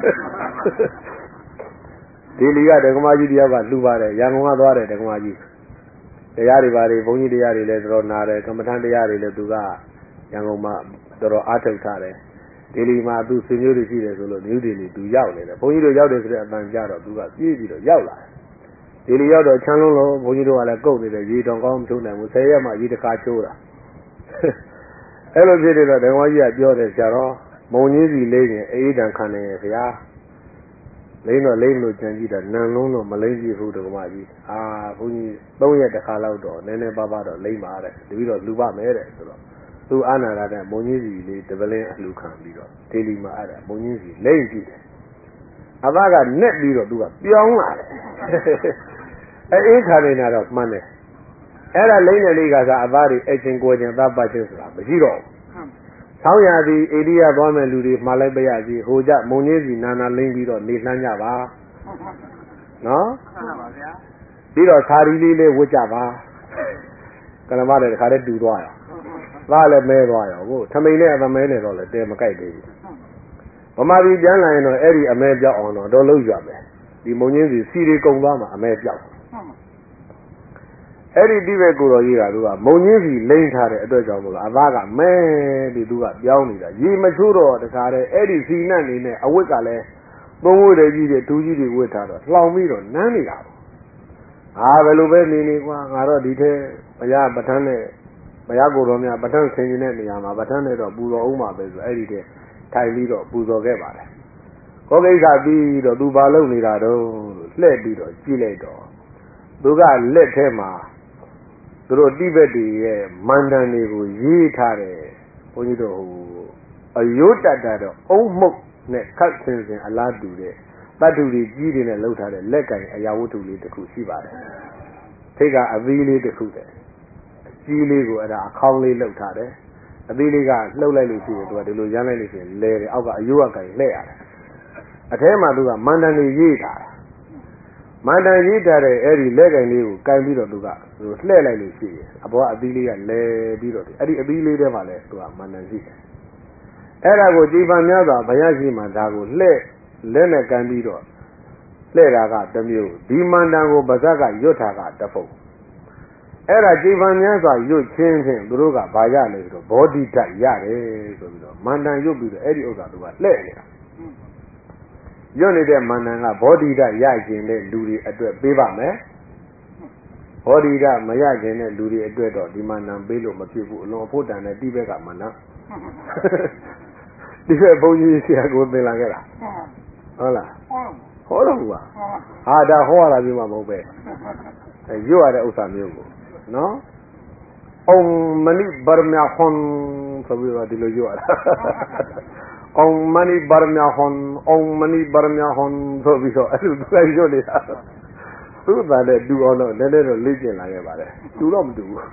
ဒီလီကဒကမာကြီးတယောက်ကလှူပါတယ်ရန်ကုန်ကသွားတယ်ဒကမာကြီးတရားတွေပါတွေဘုန်းကြီးတရားတွေလည်းတော်တော်နာတယ်ကမ္မထန်တရားတွေလည်းသူကရန်ကုန်မှာတော်တော်အားထုတ်ထားတယ်ဒေလီမှာသူဆွေမျိုးတွေရှိတယ်ဆိုလို့နယူးဒေလီသူရောက်နေတယ်ဘုန်းကြီးတို့ရောက်တယ်ဆိုတဲ့အတန်ကြတော့သူကပြေးပြီးတော့ရောက်လာတယ်ဒေလီရောက်တော့ချမ်းလုံးလုံးဘုန်းကြီးတို့ကလည်းကုတ်နေတယ်ရေတောင်ကောင်းမချိုးနိုင်ဘူးဆယ်ရက်မှရေတစ်ခါချိုးတာအဲ့လိုဖြစ်နေတော့ဓမ္မကြီးကပြောတယ်ဆရာတော်မုံကြီးစီလေးရင်အေးတန်ခံနေရဲ့ဗျာလိမ့်တော့လိမ့်လို့ကြံကြည့်တာနန်လုံးတော့မလိမ့်ကြည့်ဘူးဓမ္မကြီးအာဘုန်းကြီးသုံးရက်တစ်ခါလောက်တော့နည်းနည်းပါးပါးတော့လိမ့်ပါတဲ့တပည့်တော့လူပါမယ်တဲ့ဆိုတော့သူအာနာရတဲ့မုံကြီးစီလေးတပလင်းအလှခံပြီးတော့ဒေလီမှာအဲ့ဒါမုံကြီးစီလိမ့်ကြည့်တယ်အဘကနက်ပြီးတော့သူကပြောင်းလာတယ်အေးခါနေတာတော့မှန်းတယ်အဲ့ဒါလိမ့်တဲ့လေးကစားအသားတွေအချင်းကိုချင်းသတ်ပတ်ချင်းဆိုတာမရှိတော့ဘူးဆောင်းရသည်အိန္ဒိယသွားမဲ့လူတွေမှားလိုက်ပြရစီဟိုကြမုံကြီးစီနာနာလိမ့်ပြီးတော့နေလှမ်းကြပါနော်မှန်ပါဗျာပြီးတော့သာရီလေးလေးဝတ်ကြပါကလမတဲ့တခါတည်းတူသွားရောသားလည်းမဲသွားရောဟုတ်ထမိန်နဲ့အမဲနဲ့တော့လည်းတဲမကြိုက်သေးဘူးဗမာပြည်ပြန်လာရင်တော့အဲ့ဒီအမဲပြောက်အောင်တော့တော့လုံးရွမယ်ဒီမုံကြီးစီစီတွေကုံသွားမှာအမဲပြောက်အဲ့ဒီတိဘက်ကိုတော်ကြီးကသူကမုံကြီးစီလိမ့်ထားတဲ့အတွက်ကြောင့်မို့လို့အသားကမဲပြီးသူကပြောင်းနေတာရေမချိုးတော့တခါတည်းအဲ့ဒီစီနတ်နေနဲ့အဝတ်ကလည်းသုံးဝတ်တွေကြီးတွေဒူးကြီးတွေဝတ်ထားတော့လှောင်ပြီးတော့နမ်းနေတာပေါ့ဟာဘယ်လိုပဲနေနေကွာငါတော့ဒီထဲဘုရားပဋ္ဌာန်းနဲ့ဘုရားကိုယ်တော်များပဋ္ဌာန်းဆင်ခြင်းတဲ့နေရာမှာပဋ္ဌာန်းနဲ့တော့ပူဇော်အောင်ပါပဲဆိုအဲ့ဒီထဲထိုင်ပြီးတော့ပူဇော်ခဲ့ပါတယ်ကိုကိစ္စပြီးတော့သူဘာလုပ်နေတာတော့လှည့်ပြီးတော့ကြည့်လိုက်တော့သူကလက်ထဲမှာသူတို့တိဘက်တွေရဲ့မန္တန်တွေကိုရေးထားတယ်ဘုန်းကြီးတို့ဟိုအယုတ်တတတော့အုံမှုတ်နဲ့ခတ်ဆင်ဆင်အလားတူတဲ့တတ္တုတွေကြီးတွေနဲ့လှုပ်ထားတဲ့လက်ကင်အရာဝတ္ထုလေးတစ်ခုရှိပါတယ်ထိတ်ကအသီးလေးတစ်ခုတဲ့ကြီးလေးကိုအဲ့ဒါအခေါင်းလေးလှုပ်ထားတယ်အသီးလေးကလှုပ်လိုက်လို့ရှိရင်သူကဒီလိုရမ်းလိုက်လို့ရှိရင်လဲတယ်အောက်ကအယုတ်အကင်လှဲ့ရတယ်အထဲမှာသူကမန္တန်တွေရေးထားတယ်မန္တန်ရေးထားတဲ့အဲ့ဒီလက်ကင်လေးကိုကန်ပြီးတော့သူကသူလှဲ့လိုက်လို့ရှိရင်အပေါ်ကအသီးလေးကလဲပြီးတော့အဲ့ဒီအသီးလေးထဲမှာလဲသူကမန္တန်ရှိတယ်အဲ့ဒါကိုကြည်ပံများစွာဘုရားရှိမှဒါကိုလှဲ့လက်နဲ့ကန်ပြီးတော့လှဲ့တာကတစ်မျိုးဒီမန္တန်ကိုဗဇက်ကရွတ်တာကတစ်ဖုံအဲ့ဒါကြည်ပံများစွာရွတ်ချင်းဖြင့်သူတို့ကဘာရလဲဆိုတော့ဘောဓိဓာတ်ရတယ်ဆိုပြီးတော့မန္တန်ရွတ်ပြီးတော့အဲ့ဒီဥစ္စာသူကလှဲ့နေတာရွတ်နေတဲ့မန္တန်ကဘောဓိဓာတ်ရကျင်တဲ့လူတွေအတွက်ပေးပါမယ်ဘောဓိဓာတ်မရကျင်တဲ့လူတွေအတွက်တော့ဒီမန္တန်ပေးလို့မဖြစ်ဘူးအလွန်အဖို့တန်တဲ့တိဘက်ကမန္တန်ဒီဘက်ဘုန်းကြီးဆရာကိုသင်လာခဲ့တာဟုတ်လားဟောတော့ဘူးပါဟာဒါဟောရတာမျိုးမှမဟုတ်ပဲရွတ်ရတဲ့ဥစ္စာမျိုးကိုနော်အုံမဏိဗရမဟွန်ဆိုပြီးတော့ဒီလိုရွတ်ရတာအုံမဏိဗရမဟွန်အုံမဏိဗရမဟွန်ဆိုပြီးတော့အဲ့လိုသူကရွတ်နေတာသူ့သားနဲ့တူအောင်တော့နည်းနည်းတော့လေ့ကျင့်လာခဲ့ပါတယ်တူတော့မတူဘူး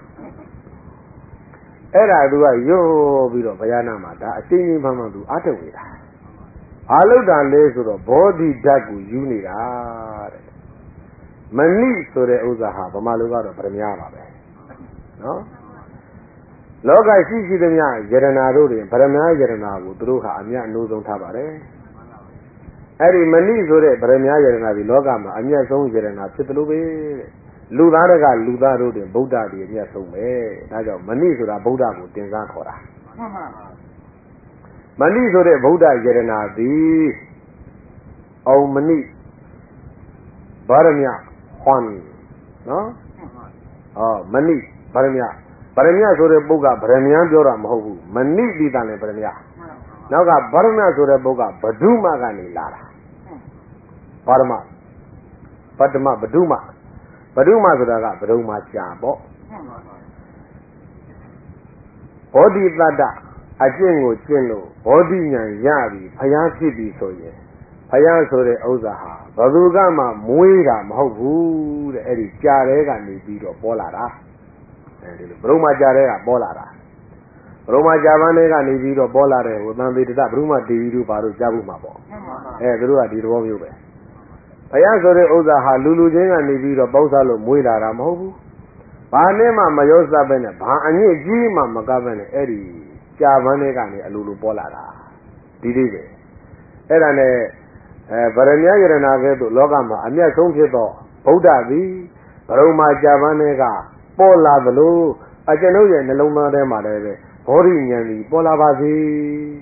အဲ့ဒါသူကရွတ်ပြီးတော့ဘုရားနာမှာဒါအချင်းချင်းမှမှသူအားထုတ်နေတာအားလုံးတာလဲဆိုတော့ဘောဓိဓာတ်ကိုယူနေတာတဲ့မဏိဆိုတဲ့ဥစ္စာဟာဗမာလူကတော့ဗရမ ्या ပါပဲနော်လောကရှိရှိသမျှယရနာတို့တွင်ဗရမ ्या ယရနာကိုသူတို့ဟာအမြတ်အနိုးဆုံးထားပါတယ်အဲ့ဒီမဏိဆိုတဲ့ဗရမ ्या ယရနာဒီလောကမှာအမြတ်ဆုံးယရနာဖြစ်တယ်လို့ပဲတဲ့လူသားတွေကလူသားတို့တွင်ဗုဒ္ဓတည်းအမြတ်ဆုံးပဲဒါကြောင့်မဏိဆိုတာဗုဒ္ဓကိုတင်စားခေါ်တာမှန်ပါပါမဏိဆိုတဲ့ဗုဒ္ဓယရနာသည်အောင်မဏိဗရမ ्या ဟွန်နော်ဟောမဏိဗရမ ्या ဗရမ ्या ဆိုတဲ့ပုဂ္ဂဗရမ ्या ပြောတာမဟုတ်ဘူးမဏိတိတန်လည်းဗရမ ्या နောက်ကဗရမ ्या ဆိုတဲ့ပုဂ္ဂဘဒုမကနေလာတာဗရမပတ္တမဘဒုမဘဒုမဆိုတာကဘဒုမကြာပေါ့ဘောဓိတတ္တအကျင့်ကိုကျင့်လို့ဘောဓိဉာဏ်ရပြီဘုရားဖြစ်ပြီဆိုရင်ဘုရားဆိုတဲ့ဥစ္စာဟာဘယ်သူကမှမွေးတာမဟုတ်ဘူးတဲ့အဲ့ဒီကြာတဲ့ကနေပြီးတော့ပေါ်လာတာအဲဒီလိုဘုရုံမကြာတဲ့ကပေါ်လာတာဘုရုံမကြာပန်းတဲ့ကနေပြီးတော့ပေါ်လာတဲ့ဟိုသံသေတ္တဘုရုံမဒေဝီတို့ဘာလို့ကြားဖို့မှာပေါ့အဲသူတို့ကဒီသဘောမျိုးပဲဘုရားဆိုတဲ့ဥစ္စာဟာလူလူချင်းကနေပြီးတော့ပေါက်စားလို့မွေးလာတာမဟုတ်ဘူးဘာနဲ့မှမရောစပ်ပဲနဲ့ဘာအညစ်ကြီးမှမကပ်ပဲနဲ့အဲ့ဒီကြာပန်းတဲ့ကနေအလိုလိုပေါ်လာတာဒီလေးပဲအဲ့ဒါနဲ့အဲဗရမ ्या ယရနာကဲ့သို့လောကမှာအမျက်ဆုံးဖြစ်သောဗုဒ္ဓသည်ဘရုံမှာကြာပန်းတဲ့ကပေါ်လာသလိုအကျွန်ုပ်ရဲ့နှလုံးသားထဲမှာလည်းပဲဘောဓိဉာဏ်ကြီးပေါ်လာပါစေ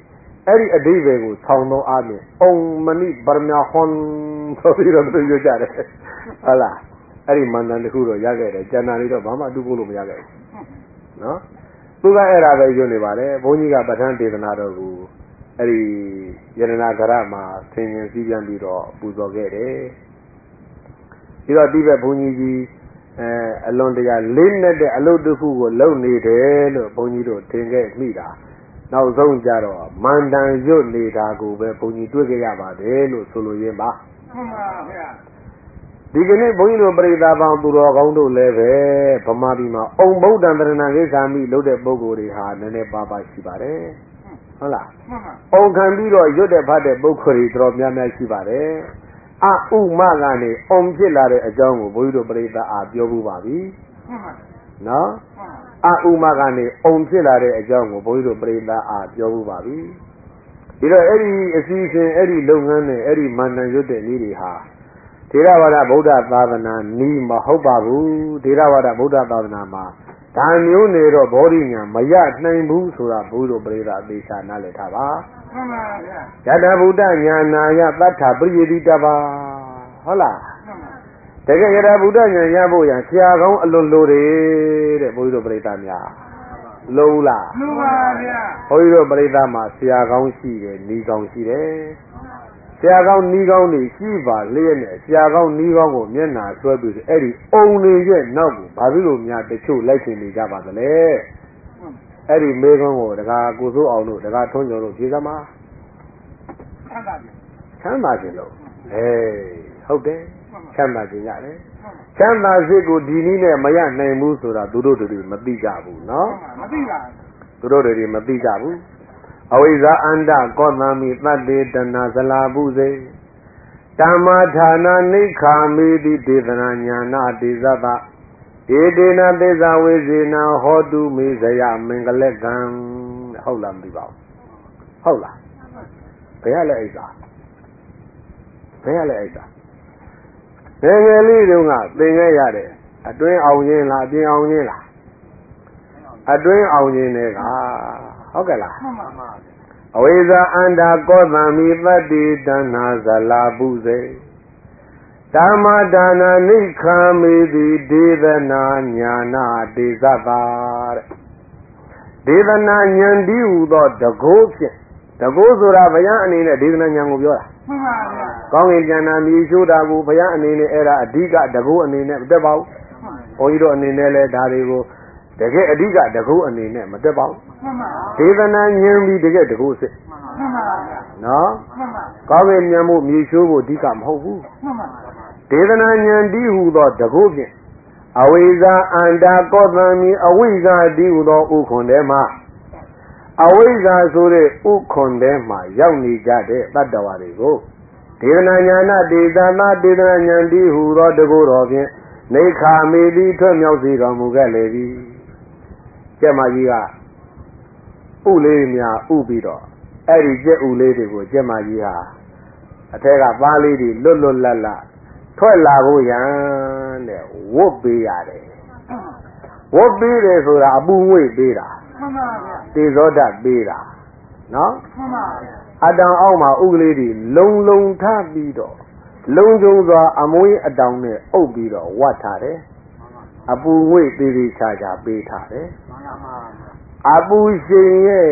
အဲ့ဒီအဓိပ္ပာယ်ကိုဆောင်းသောအားဖြင့်အုံမဏိပရမဟွန်ဆိုပြီးတော့သူပြောကြတယ်ဟုတ်လားအဲ့ဒီမန္တန်တစ်ခုတော့ရခဲ့တယ်ကျန်တာလေးတော့ဘာမှအတူပို့လို့မရခဲ့ဘူးနော်သူကအဲ့ဒါပဲယွနေပါတယ်ဘုန်းကြီးကပဋ္ဌာန်းဒေသနာတော်ကိုအဲ့ဒီယရနာဂရမှာသင်ရင်စည်းပြန်ပြီးတော့ပူဇော်ခဲ့တယ်ပြီးတော့ဒီဘက်ဘုန်းကြီးကြီးအဲအလွန်တရာလေးနဲ့တဲ့အလုပ်တစ်ခုကိုလုပ်နေတယ်လို့ဘုန်းကြီးတို့ထင်ခဲ့မိတာနောက်ဆုံးကြတော့မန္တန်ရွတ်နေတာကိုပဲဘုန်းကြီးတွေ့ကြရပါတယ်လို့ဆိုလိုရင်းပါမှန်ပါဗျာဒီကနေ့ဘုန်းကြီးတို့ပရိသတ်ပေါင်းသူတော်ကောင်းတို့လည်းပဲဗမာပြည်မှာအုံဗုဒ္ဓံတရဏကိစ္ဆာမိလုပ်တဲ့ပုဂ္ဂိုလ်တွေဟာနည်းနည်းပါးပါးရှိပါတယ်ဟုတ်လားမှန်ပါအုံခံပြီးတော့ရွတ်တဲ့ဖတ်တဲ့ပုဂ္ဂိုလ်တွေတော်များများရှိပါတယ်အဥမကနေအုံဖြစ်လာတဲ့အကြောင်းကိုဘုန်းကြီးတို့ပရိသတ်အားပြောဖို့ပါပြီမှန်ပါနော်အဥမကနေအုံဖြစ်လာတဲ့အကြောင်းကိုဘုန်းကြီးတို့ပရိသတ်အားပြောဖို့ပါပြီဒီတော့အဲ့ဒီအစီအစဉ်အဲ့ဒီလုပ်ငန်းနဲ့အဲ့ဒီမန္တန်ရွတ်တဲ့နည်းတွေဟာထေရဝါဒဗုဒ္ဓသာသနာနီးမဟုတ်ပါဘူးထေရဝါဒဗုဒ္ဓသာသနာမှာဒါမျိုးနေတော့ဘောဓိညာမရနိုင်ဘူးဆိုတာဘုရားတို့ပရိသတ်အသေးချာနားလည်ထားပါမှန်ပါဗျာယတဗုဒ္ဓညာနာယသတ္ထပရိယတိတပါဟုတ်လားမှန်ပါတကယ်ယတဗုဒ္ဓညာရဖို့ရဆရာကောင်းအလွန်လိုတယ်တဲ့ဘုရားတို့ပရိသတ်များလုံးလားလုံးပါဗျာဘုရားတို့ပရိသတ်မှာဆရာကောင်းရှိတယ်ဤကောင်းရှိတယ်ဆရာကောင်းဤကောင်းတွေရှိပါလျက်နဲ့ဆရာကောင်းဤကောင်းကိုမျက်နှာဆွဲပြီးအဲ့ဒီအုံနေရဲ့နောက်ကိုဘာဖြစ်လို့များတချို့လိုက်ရှင်နေကြပါသလဲအဲ့ဒီမေကွန်းကိုတကားကိုစိုးအောင်တို့တကားထွန်းကျော်တို့ဖြေသမားချမ်းသာခြင်းချမ်းသာခြင်းလို့အေးဟုတ်တယ်ချမ်းသာခြင်းရတယ်ချမ်းသာစိတ်ကိုဒီနည်းနဲ့မရနိုင်ဘူးဆိုတာသူတို့တွေမသိကြဘူးနော်မသိပါဘူးသူတို့တွေမသိကြဘူးအဝိဇ္ဇာအန္တကောသမိတတ္တေတနာဇလာပုဇေဓမ္မဌာနာနိခာမေတိဒေသနာညာနာတေဇတဧတေနသေဇဝေဇေနဟောတုမေဇယမင်္ဂလကံဟုတ်လားမသိပါဘူးဟုတ်လားဘယ်ရလဲအိစ္ဆာဘယ်ရလဲအိစ္ဆာငယ်ငယ်လေးတုန်းကသင်ခဲ့ရတဲ့အတွင်းအောင်ခြင်းလားအပြင်အောင်ခြင်းလားအတွင်းအောင်ခြင်းတွေကဟုတ်ကဲ့လားမှန်ပါအဝိဇ္ဇာအန္တာကောသမိတတ္တိတဏ္ဍဇလာပုဇေဓမ္မဒါနာနိခာမေတိဒေသနာညာနာတေဇတာတဲ့ဒေသနာဉာဏ်ဒီဟူသောတကောဖြင့်တကောဆိုတာဘုရားအနေနဲ့ဒေသနာဉာဏ်ကိုပြောတာမှန်ပါဗျာကောင်းကင်ဉာဏ်နာမြေရှိုးတာကိုဘုရားအနေနဲ့အဲ့ဒါအဓိကတကောအနေနဲ့မတက်ပါဘူးဘုန်းကြီးတို့အနေနဲ့လည်းဒါတွေကိုတကယ်အဓိကတကောအနေနဲ့မတက်ပါဘူးမှန်ပါဒေသနာဉာဏ်ပြီးတကယ်တကောစစ်မှန်ပါဗျာနော်မှန်ပါကောင်းကင်ဉာဏ်မှုမြေရှိုးဖို့အဓိကမဟုတ်ဘူးမှန်ပါဒေသနာဉာဏ်ဒီဟူသောတကောဖြင့်အဝိဇ္ဇာအန္တာကောသမိအဝိဇ္ဇာဒီဟူသောဥခွန်ထဲမှာအဝိဇ္ဇာဆိုတဲ့ဥခွန်ထဲမှာရောက်နေကြတဲ့တတ္တဝါတွေကိုဒေသနာဉာဏဒေသနာဒေသနာဉာဏ်ဒီဟူသောတကောတော်ဖြင့်နေခာမေတိထွက်မြောက်စေတော်မူခဲ့လေပြီကျက်မကြီးကဥလေးများဥပြီးတော့အဲ့ဒီကျက်ဥလေးတွေကိုကျက်မကြီးဟာအထက်ကပါးလေးတွေလွတ်လွတ်လပ်လပ်ထွက်လာဖို့ရန်တဲ့ဝတ်ပေးရတယ်ဝတ်ပေးတယ်ဆိုတာအပူငွေ့ပေးတာမှန်ပါဗျာတေဇောဓာတ်ပေးတာနော်မှန်ပါဗျာအတောင်အောက်မှာဥကလေးတွေလုံလုံထားပြီးတော့လုံကျုံစွာအမွှေးအတောင်နဲ့အုပ်ပြီးတော့ဝတ်ထားတယ်အပူငွေ့သေးသေးချာချာပေးထားတယ်အပူရှင်ရဲ့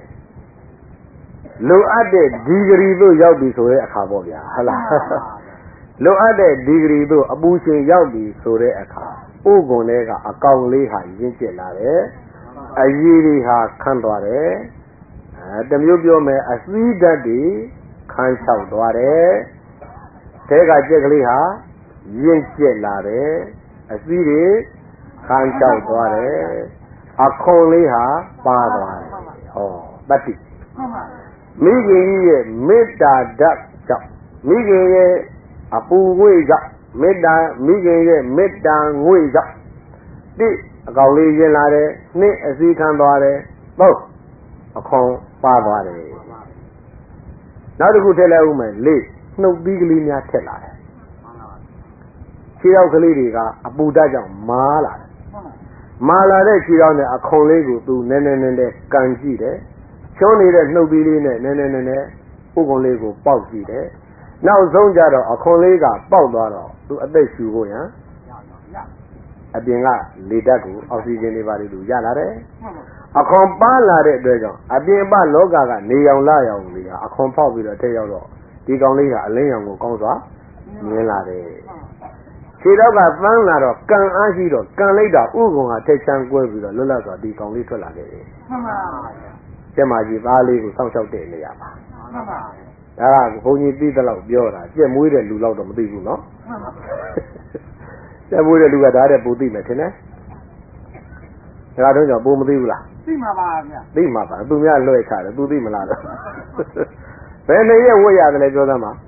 လိုအပ်တဲ့ဒီဂရီသို့ရောက်ပြီဆိုတဲ့အခါပေါ့ဗျာဟုတ်လားလိုအပ်တဲ့ဒီဂရီသို့အပူရှင်ရောက်ပြီဆိုတဲ့အခါဥက္ကုံလေးကအကောင်လေးဟာရင့်ကျက်လာတယ်အရေးတွေဟာခန့်သွားတယ်အဲတမျိုးပြောမယ်အသီးဓာတ်တွေခန်းလျှောက်သွားတယ်တဲကကြက်ကလေးဟာရင့်ကျက်လာတယ်အသီးတွေခန်းလျှောက်သွားတယ်အခွန်လေးဟာပါသွားတယ်ဟောတတ္တိမိခင်ကြီးရဲ့မေတ္တာဓာတ်ကြောင့်မိခင်ရဲ့အပူငွေ့ကြောင့်မေတ္တာမိခင်ရဲ့မေတ္တာငွေ့ကြောင့်တိအကောင်လေးရင်လာတယ်နှစ်အစည်းခံသွားတယ်သုံးအခွန်ပါသွားတယ်နောက်တစ်ခုထည့်လိုက်ဦးမယ်လေးနှုတ်သီးကလေးများထက်လာတယ်ခြေရောက်ကလေးတွေကအပူဓာတ်ကြောင့်မာလာတယ်မာလာတဲ့ခြေရောက်နဲ့အခွန်လေးကိုသူနည်းနည်းနည်းနည်းကန်ကြည့်တယ်ရှုံးနေတဲ့နှုတ်သီးလေးနဲ့နည်းနည်းနည်းနည်းဥက္ကုံလေးကိုပေါက်ကြည့်တယ်နောက်ဆုံးကြတော့အခွန်လေးကပေါက်သွားတော့သူအသက်ရှူဖို့ရန်အပြင်ကလေဓာတ်ကိုအောက်ဆီဂျင်တွေပါလို့ရလာတယ်အခွန်ပါလာတဲ့အတွက်ကြောင့်အပြင်ပလောကကနေရောင်လာရောင်လေးဟာအခွန်ဖောက်ပြီးတော့ထည့်ရောက်တော့ဒီကောင်လေးဟာအလင်းရောင်ကိုကောင်းစွာမြင်လာတယ်ခြေတော့ကပန်းလာတော့ကံအားရှိတော့ကံလိုက်တာဥက္ကုံဟာထိတ်ချမ်းကွဲပြီးတော့လွတ်လပ်စွာဒီကောင်လေးထွက်လာခဲ့တယ်မှန်ပါကျမကြီးသားလေးကိုစောင့်ရှောက်တဲ့နေရာမှာမှန်ပါဒါကဘုန်းကြီးသိတဲ့လောက်ပြောတာကြက်မွေးတဲ့လူလောက်တော့မသိဘူးနော်မှန်ပါကြက်မွေးတဲ့လူကဒါတဲ့ပူသိမယ်ထင်တယ်ဒါတော့ကြောင့်ပူမသိဘူးလားသိမှာပါဗျာသိမှာပါသူများလွှဲချတယ်သူသိမလားတော့ဘယ်နေရဝတ်ရတယ်လဲပြောသမှာ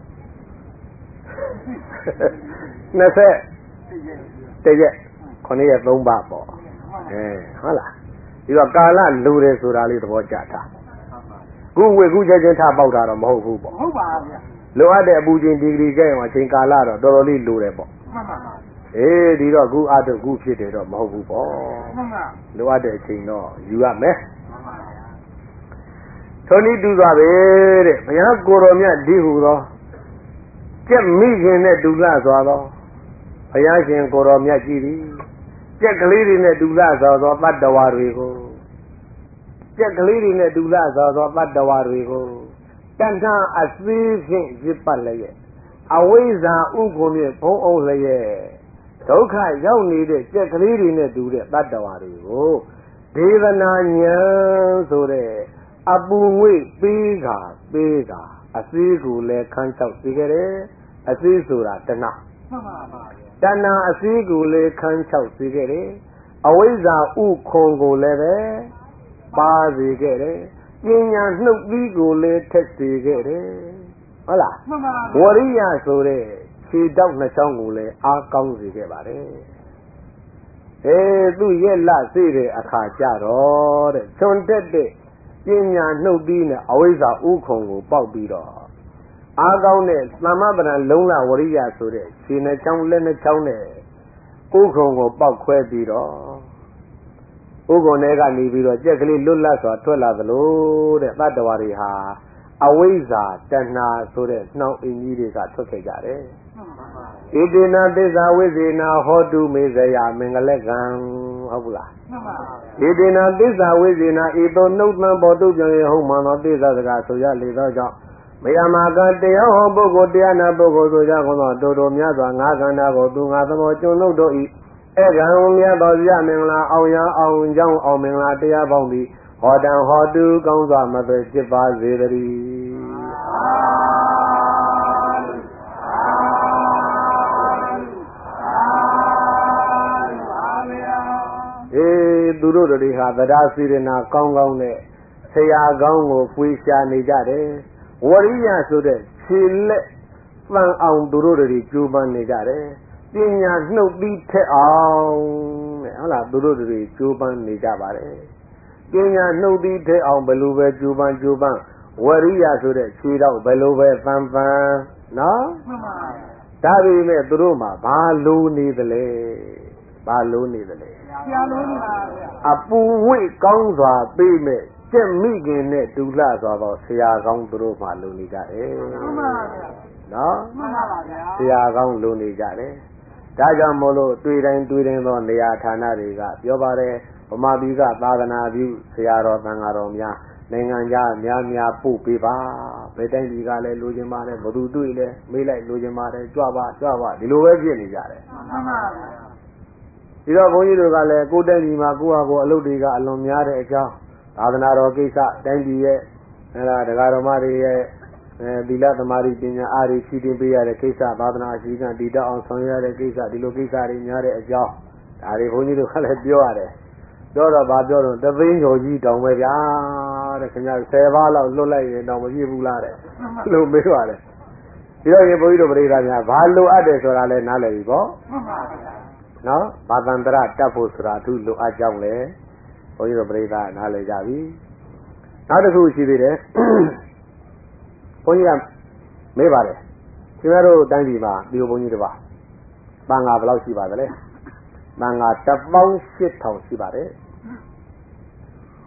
နှစ်ဆက်တရက်ခုနှစ်ရက်သုံးပါပေါ့အဲဟုတ်လားဒီတော့ကာလလူတယ်ဆိုတာလေးသဘောကျတာခုဝေခုချက်ချင်းထားပေါက်တာတော့မဟုတ်ဘူးပေါ့ဟုတ်ပါဗျာလိုအပ်တဲ့အပူချိန်ဒီဂရီကျရင်အချိန်ကာလတော့တော်တော်လေးလိုတယ်ပေါ့မှန်ပါပါအေးဒီတော့ခုအတုခုဖြစ်တယ်တော့မဟုတ်ဘူးပေါ့မှန်ပါလိုအပ်တဲ့အချိန်တော့ယူရမယ်မှန်ပါဗျာထိုနည်းတူသွားပဲတဲ့ဘုရားကိုယ်တော်မြတ်ဒီဟူသောကျက်မိခင်နဲ့တူလာစွာသောဘုရားရှင်ကိုယ်တော်မြတ်ကြီးသည်ကျက်ကလေးတွေနဲ့တူလာစွာသောတတ္တဝါတွေကိုကျက်ကလေးတွေနဲ့တူလာစွာသောတတ္တဝါတွေကိုတဏ္ဍအသိဖြင့်ရစ်ပတ်လျက်အဝိဇ္ဇာဥက္ကုံဖြင့်ဘုံအောင်လျက်ဒုက္ခရောက်နေတဲ့ကျက်ကလေးတွေနဲ့တူတဲ့တတ္တဝါတွေကိုဒေဝနာဉာဏ်ဆိုတဲ့အပူငွေ့ပေးကပေးကအသိကိုလည်းခန်းချောက်သိခဲ့တယ်အသိဆိုတာတဏှာမှန်ပါပါတဏှာအသိကိုလည်းခန်းချောက်သိခဲ့တယ်အဝိဇ္ဇာဥခွန်ကိုလည်းပဲပါစေခဲ့တယ်ပညာနှုတ်သီးကိုလည်းထက်စေခဲ့တယ်ဟုတ်လားမှန်ပါဝရိယဆိုတဲ့ခြေတောက်နှစ်ချောင်းကိုလည်းအားကောင်းစေခဲ့ပါတယ်အဲသူရဲ့လစေတဲ့အခါကျတော့တဲ့ချွန်တက်တဲ့ပညာနှုတ်သီးနဲ့အဝိဇ္ဇာဥခုံကိုပေါက်ပြီးတော့အားကောင်းတဲ့သမ္မပဒံလုံးလဝရိယဆိုတဲ့ခြေနှစ်ချောင်းလက်နှစ်ချောင်းနဲ့ဥခုံကိုပေါက်ခွဲပြီးတော့ဥက္ကုံထဲကနေပြီးတော့ကြက်ကလေးလွတ်လပ်စွာထွက်လာသလိုတဲ့တတ္တဝါတွေဟာအဝိဇ္ဇာတဏှာဆိုတဲ့နှောင်းအင်းကြီးတွေကထွက်ခဲ့ကြတယ်ဣတိနာသစ္စာဝိဇေနာဟောတုမေဇယမင်္ဂလကံဟုတ်ဘူးလားဣတိနာသစ္စာဝိဇေနာဤသို့နှုတ်သံပေါ်တုပြောင်းရဟုတ်မှန်သောသစ္စာစကားဆိုရလေသောကြောင့်မယမကတရားဟောပုဂ္ဂိုလ်တရားနာပုဂ္ဂိုလ်ဆိုကြကုန်သောတို့တို့များစွာငါးခန္ဓာကိုသူငါသဘောကျွန်းတို့တို့ဤဧကံမြတ်သောရမင်္ဂလာအောင်ရအောင်ကြောင်းအောင်မင်္ဂလာတရားပေါင်းသည်ဟောတံဟောတုကောင်းစွာမသွေဖြစ်ပါစေတည်းအေးသူတို့တွေဟာသဒ္ဒါစေရနာကောင်းကောင်းနဲ့ဆရာကောင်းကိုပွေးရှာနေကြတယ်ဝရိယဆိုတဲ့ခြေလက်ပန်းအောင်သူတို့တွေကြိုးပမ်းနေကြတယ်ပညာနှုတ်ပြီးထက်အောင်တဲ့ဟုတ်လားသူတို့တွေကြိုးပမ်းနေကြပါတယ်ပညာနှုတ်ပြီးထက်အောင်ဘယ်လိုပဲကြိုးပမ်းကြိုးပမ်းဝရိယဆိုတဲ့ခြေတော့ဘယ်လိုပဲပန်းပန်းနော်မှန်ပါဒါပေမဲ့သူတို့မှာဘာလိုနေသလဲဘာလိုနေသလဲဆရာလိုနေပါဗျာအပူဝိတ်ကောင်းစွာပေးမဲ့ကျက်မိခင်နဲ့တူလှစွာသောဆရာကောင်းသူတို့မှလိုနေကြတယ်မှန်ပါဗျာနော်မှန်ပါပါဗျာဆရာကောင်းလိုနေကြတယ်ဒါကြောင့်မို့လို့တွေ့တိုင်းတွေ့တိုင်းသောနေရာဌာနတွေကပြောပါတယ်ဗမာပြည်ကသာသနာပြုဆရာတော်သံဃာတော်များနိုင်ငံခြားများများပို့ပေးပါဘယ်တိုင်းပြည်ကလည်းလိုချင်ပါတယ်ဘသူတွေ့လဲမေးလိုက်လိုချင်ပါတယ်ကြွပါကြွပါဒီလိုပဲဖြစ်နေကြတယ်မှန်ပါဗျာဒီတော့ဘုန်းကြီးတို့ကလည်းကိုယ်တိုင်းပြည်မှာကိုယ့်ဟာကိုယ်အလုပ်တွေကအလွန်များတဲ့အကြောင်းသာသနာတော်ကိစ္စတိုင်းပြည်ရဲ့အဲဒါဒကာတော်မတွေရဲ့အဲသီလသမာဓိပညာအားဖြည့်ဖြည့်တင်ပေးရတဲ့ကိစ္စသာသနာရှိကတည်တောက်အောင်ဆောင်ရွက်ရတဲ့ကိစ္စဒီလိုကိစ္စတွေများတဲ့အကြောင်းဒါတွေဘုန်းကြီးတို့ကလည်းပြောရတယ်ပြောတော့ဗာပြောတော့တသိန်းကျော်ကြီးတောင်ပဲဗျာတဲ့ခင်ဗျာဆယ်ပါးလောက်လွတ်လိုက်ရင်တော့မပြည့်ဘူးလားတဲ့လို့မေးပါတယ်ဒီတော့ရင်ဘုန်းကြီးတို့ပြိဿများဘာလိုအပ်တယ်ဆိုတာလဲနားလည်ပြီပေါ့မှန်ပါဗျာနော်ဘာသန္တရတတ်ဖို့ဆိုတာအထူးလိုအပ်ကြောင်းလဲဘုန်းကြီးတို့ပြိဿနားလည်ကြပြီနောက်တစ်ခုရှိသေးတယ်ဘုန်းကြီးကမေးပါတယ်ခင်ဗျားတို့တိုင်းပြည်မှာဒီလိုဘုန်းကြီးတို့ပါတန်ဃာဘယ်လောက်ရှိပါသလဲတန်ဃာတစ်ပေါင်းရှစ်ထောင်ရှိပါတယ်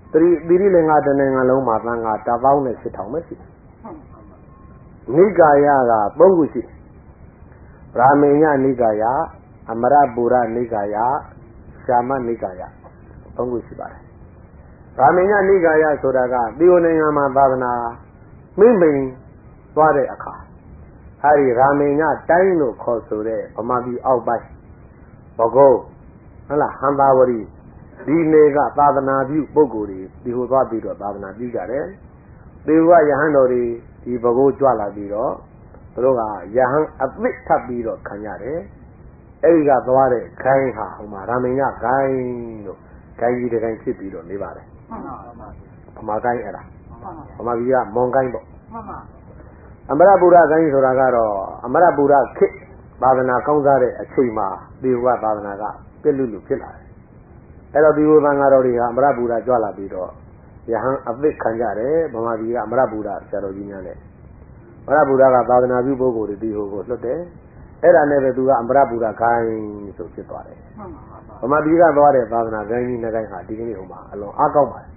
သတိသတိလည်းငါတနေငါလုံးမှာသံဃာတပေါင်းနဲ့ရှစ်ထောင်ပဲရှိတယ်နိကာယကသုံးခုရှိဗြဟ္မညနိကာယအမရပူရနိကာယရှာမနိကာယသုံးခုရှိပါတယ်ဗြဟ္မညနိကာယဆိုတာကသီဝနိုင်ငံမှာသာသနာမိမ့်မိန်သွားတဲ့အခါအဲဒီဗြဟ္မညတိုင်းလို့ခေါ်ဆိုတဲ့ဗမာပြည်အောက်ပိုင်းဘဂုံဟုတ်လားဟံသာဝရီဒီနေကသာသနာပြုပုဂ္ဂိုလ်တွေဒီဟိုသွားပြီးတော့သာသနာပြုကြတယ်သေဝရဟန်းတော်တွေဒီဘဂိုးကြွလာပြီးတော့သူတို့ကယဟန်အသစ်ထပ်ပြီးတော့ခံရတယ်အဲဒီကသွားတဲ့ခိုင်းဟာဟိုမှာရာမညခိုင်းလို့ခိုင်းကြီးတခိုင်းဖြစ်ပြီးတော့နေပါတယ်ဗမာခိုင်းအဲ့ဒါဗမာပြည်ကမွန်ခိုင်းပေါ့အမရပူရခိုင်းဆိုတာကတော့အမရပူရခေတ်သာသနာကောင်းစားတဲ့အချိန်မှာသေဝသာသနာကပြည့်လူလူဖြစ်လာတယ်အဲ့တော့ဒီဝသံဃာတော်တွေကအမရပူရကြွလာပြီးတော့ယဟန်အသစ်ခံကြတယ်ဗမာပြည်ကအမရပူရဆရာတော်ကြီးများနဲ့အမရပူရကသာသနာပြုပုဂ္ဂိုလ်တွေဒီဟိုကိုလွတ်တယ်အဲ့ဒါနဲ့ပဲသူကအမရပူရခိုင်းဆိုဖြစ်သွားတယ်ဗမာပြည်ကသွားတဲ့သာသနာခိုင်းကြီးနှစ်ခိုင်းဟာဒီကနေ့ဟိုမှာအလွန်အားကောင်းပါတယ်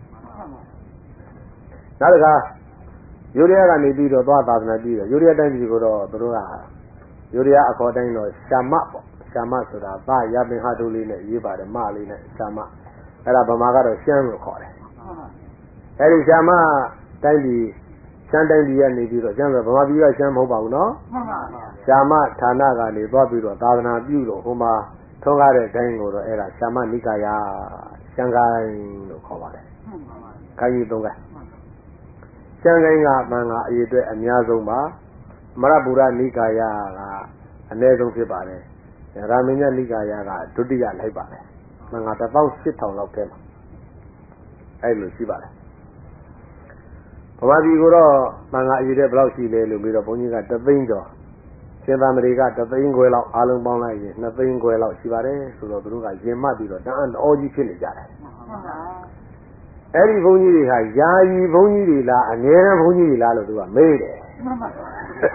နောက်တစ်ခါယူရီးယားကနေပြီးတော့သွားသာသနာပြုတယ်ယူရီးယားတိုင်းပြည်ကိုတော့သူတို့ကယူရီးယားအခေါ်တိုင်းတော့ရှာမပေါ့ရှာမဆိုတာသာရပင်ဟာတို့လေးနဲ့ရေးပါတယ်မလေးနဲ့ရှာမအဲ့ဒါဗမာကတော့ရှမ်းလို့ခေါ်တယ်အဲ့ဒီရှာမတိုင်းပြည်ရှမ်းတိုင်းပြည်ကနေပြီးတော့ရှမ်းဆိုဗမာပြည်ကရှမ်းမဟုတ်ပါဘူးနော်မှန်ပါဗျာရှာမဌာနကနေသွားပြီးတော့သာသနာပြုလို့ဟိုမှာထုံးကားတဲ့တိုင်းကိုတော့အဲ့ဒါရှာမနိကာယရှမ်းကိုင်းလို့ခေါ်ပါတယ်မှန်ပါဗျာခိုင်းကြီးသုံးခိုင်းရှမ်းကိုင်းကမင်္ဂအရေးအတွက်အများဆုံးပါမရပူရနိကာယကအနည်းဆုံးဖြစ်ပါတယ်ရာမညနိကာယကဒုတိယလိုက်ပါတယ်မင်္ဂတစ်ပေါင်းရှစ်ထောင်လောက်ထဲမှာအဲ့လိုရှိပါတယ်ဗမာပြည်ကိုတော့မင်္ဂအရေးတဲ့ဘယ်လောက်ရှိလဲလို့ပြီးတော့ဘုန်းကြီးကတသိန်းကျော်ရှင်သာမဏေကတသိန်းခွဲလောက်အားလုံးပေါင်းလိုက်ရင်နှစ်သိန်းခွဲလောက်ရှိပါတယ်ဆိုတော့သူတို့ကရင်မှတ်ပြီးတော့တန်းအောကြီးဖြစ်နေကြတယ်အဲ့ဒီဘုန်းကြီးတွေဟာယာယီဘုန်းကြီးတွေလားအငယ်ဘုန်းကြီးတွေလားလို့သူကမေးတယ်မှန်ပါပါ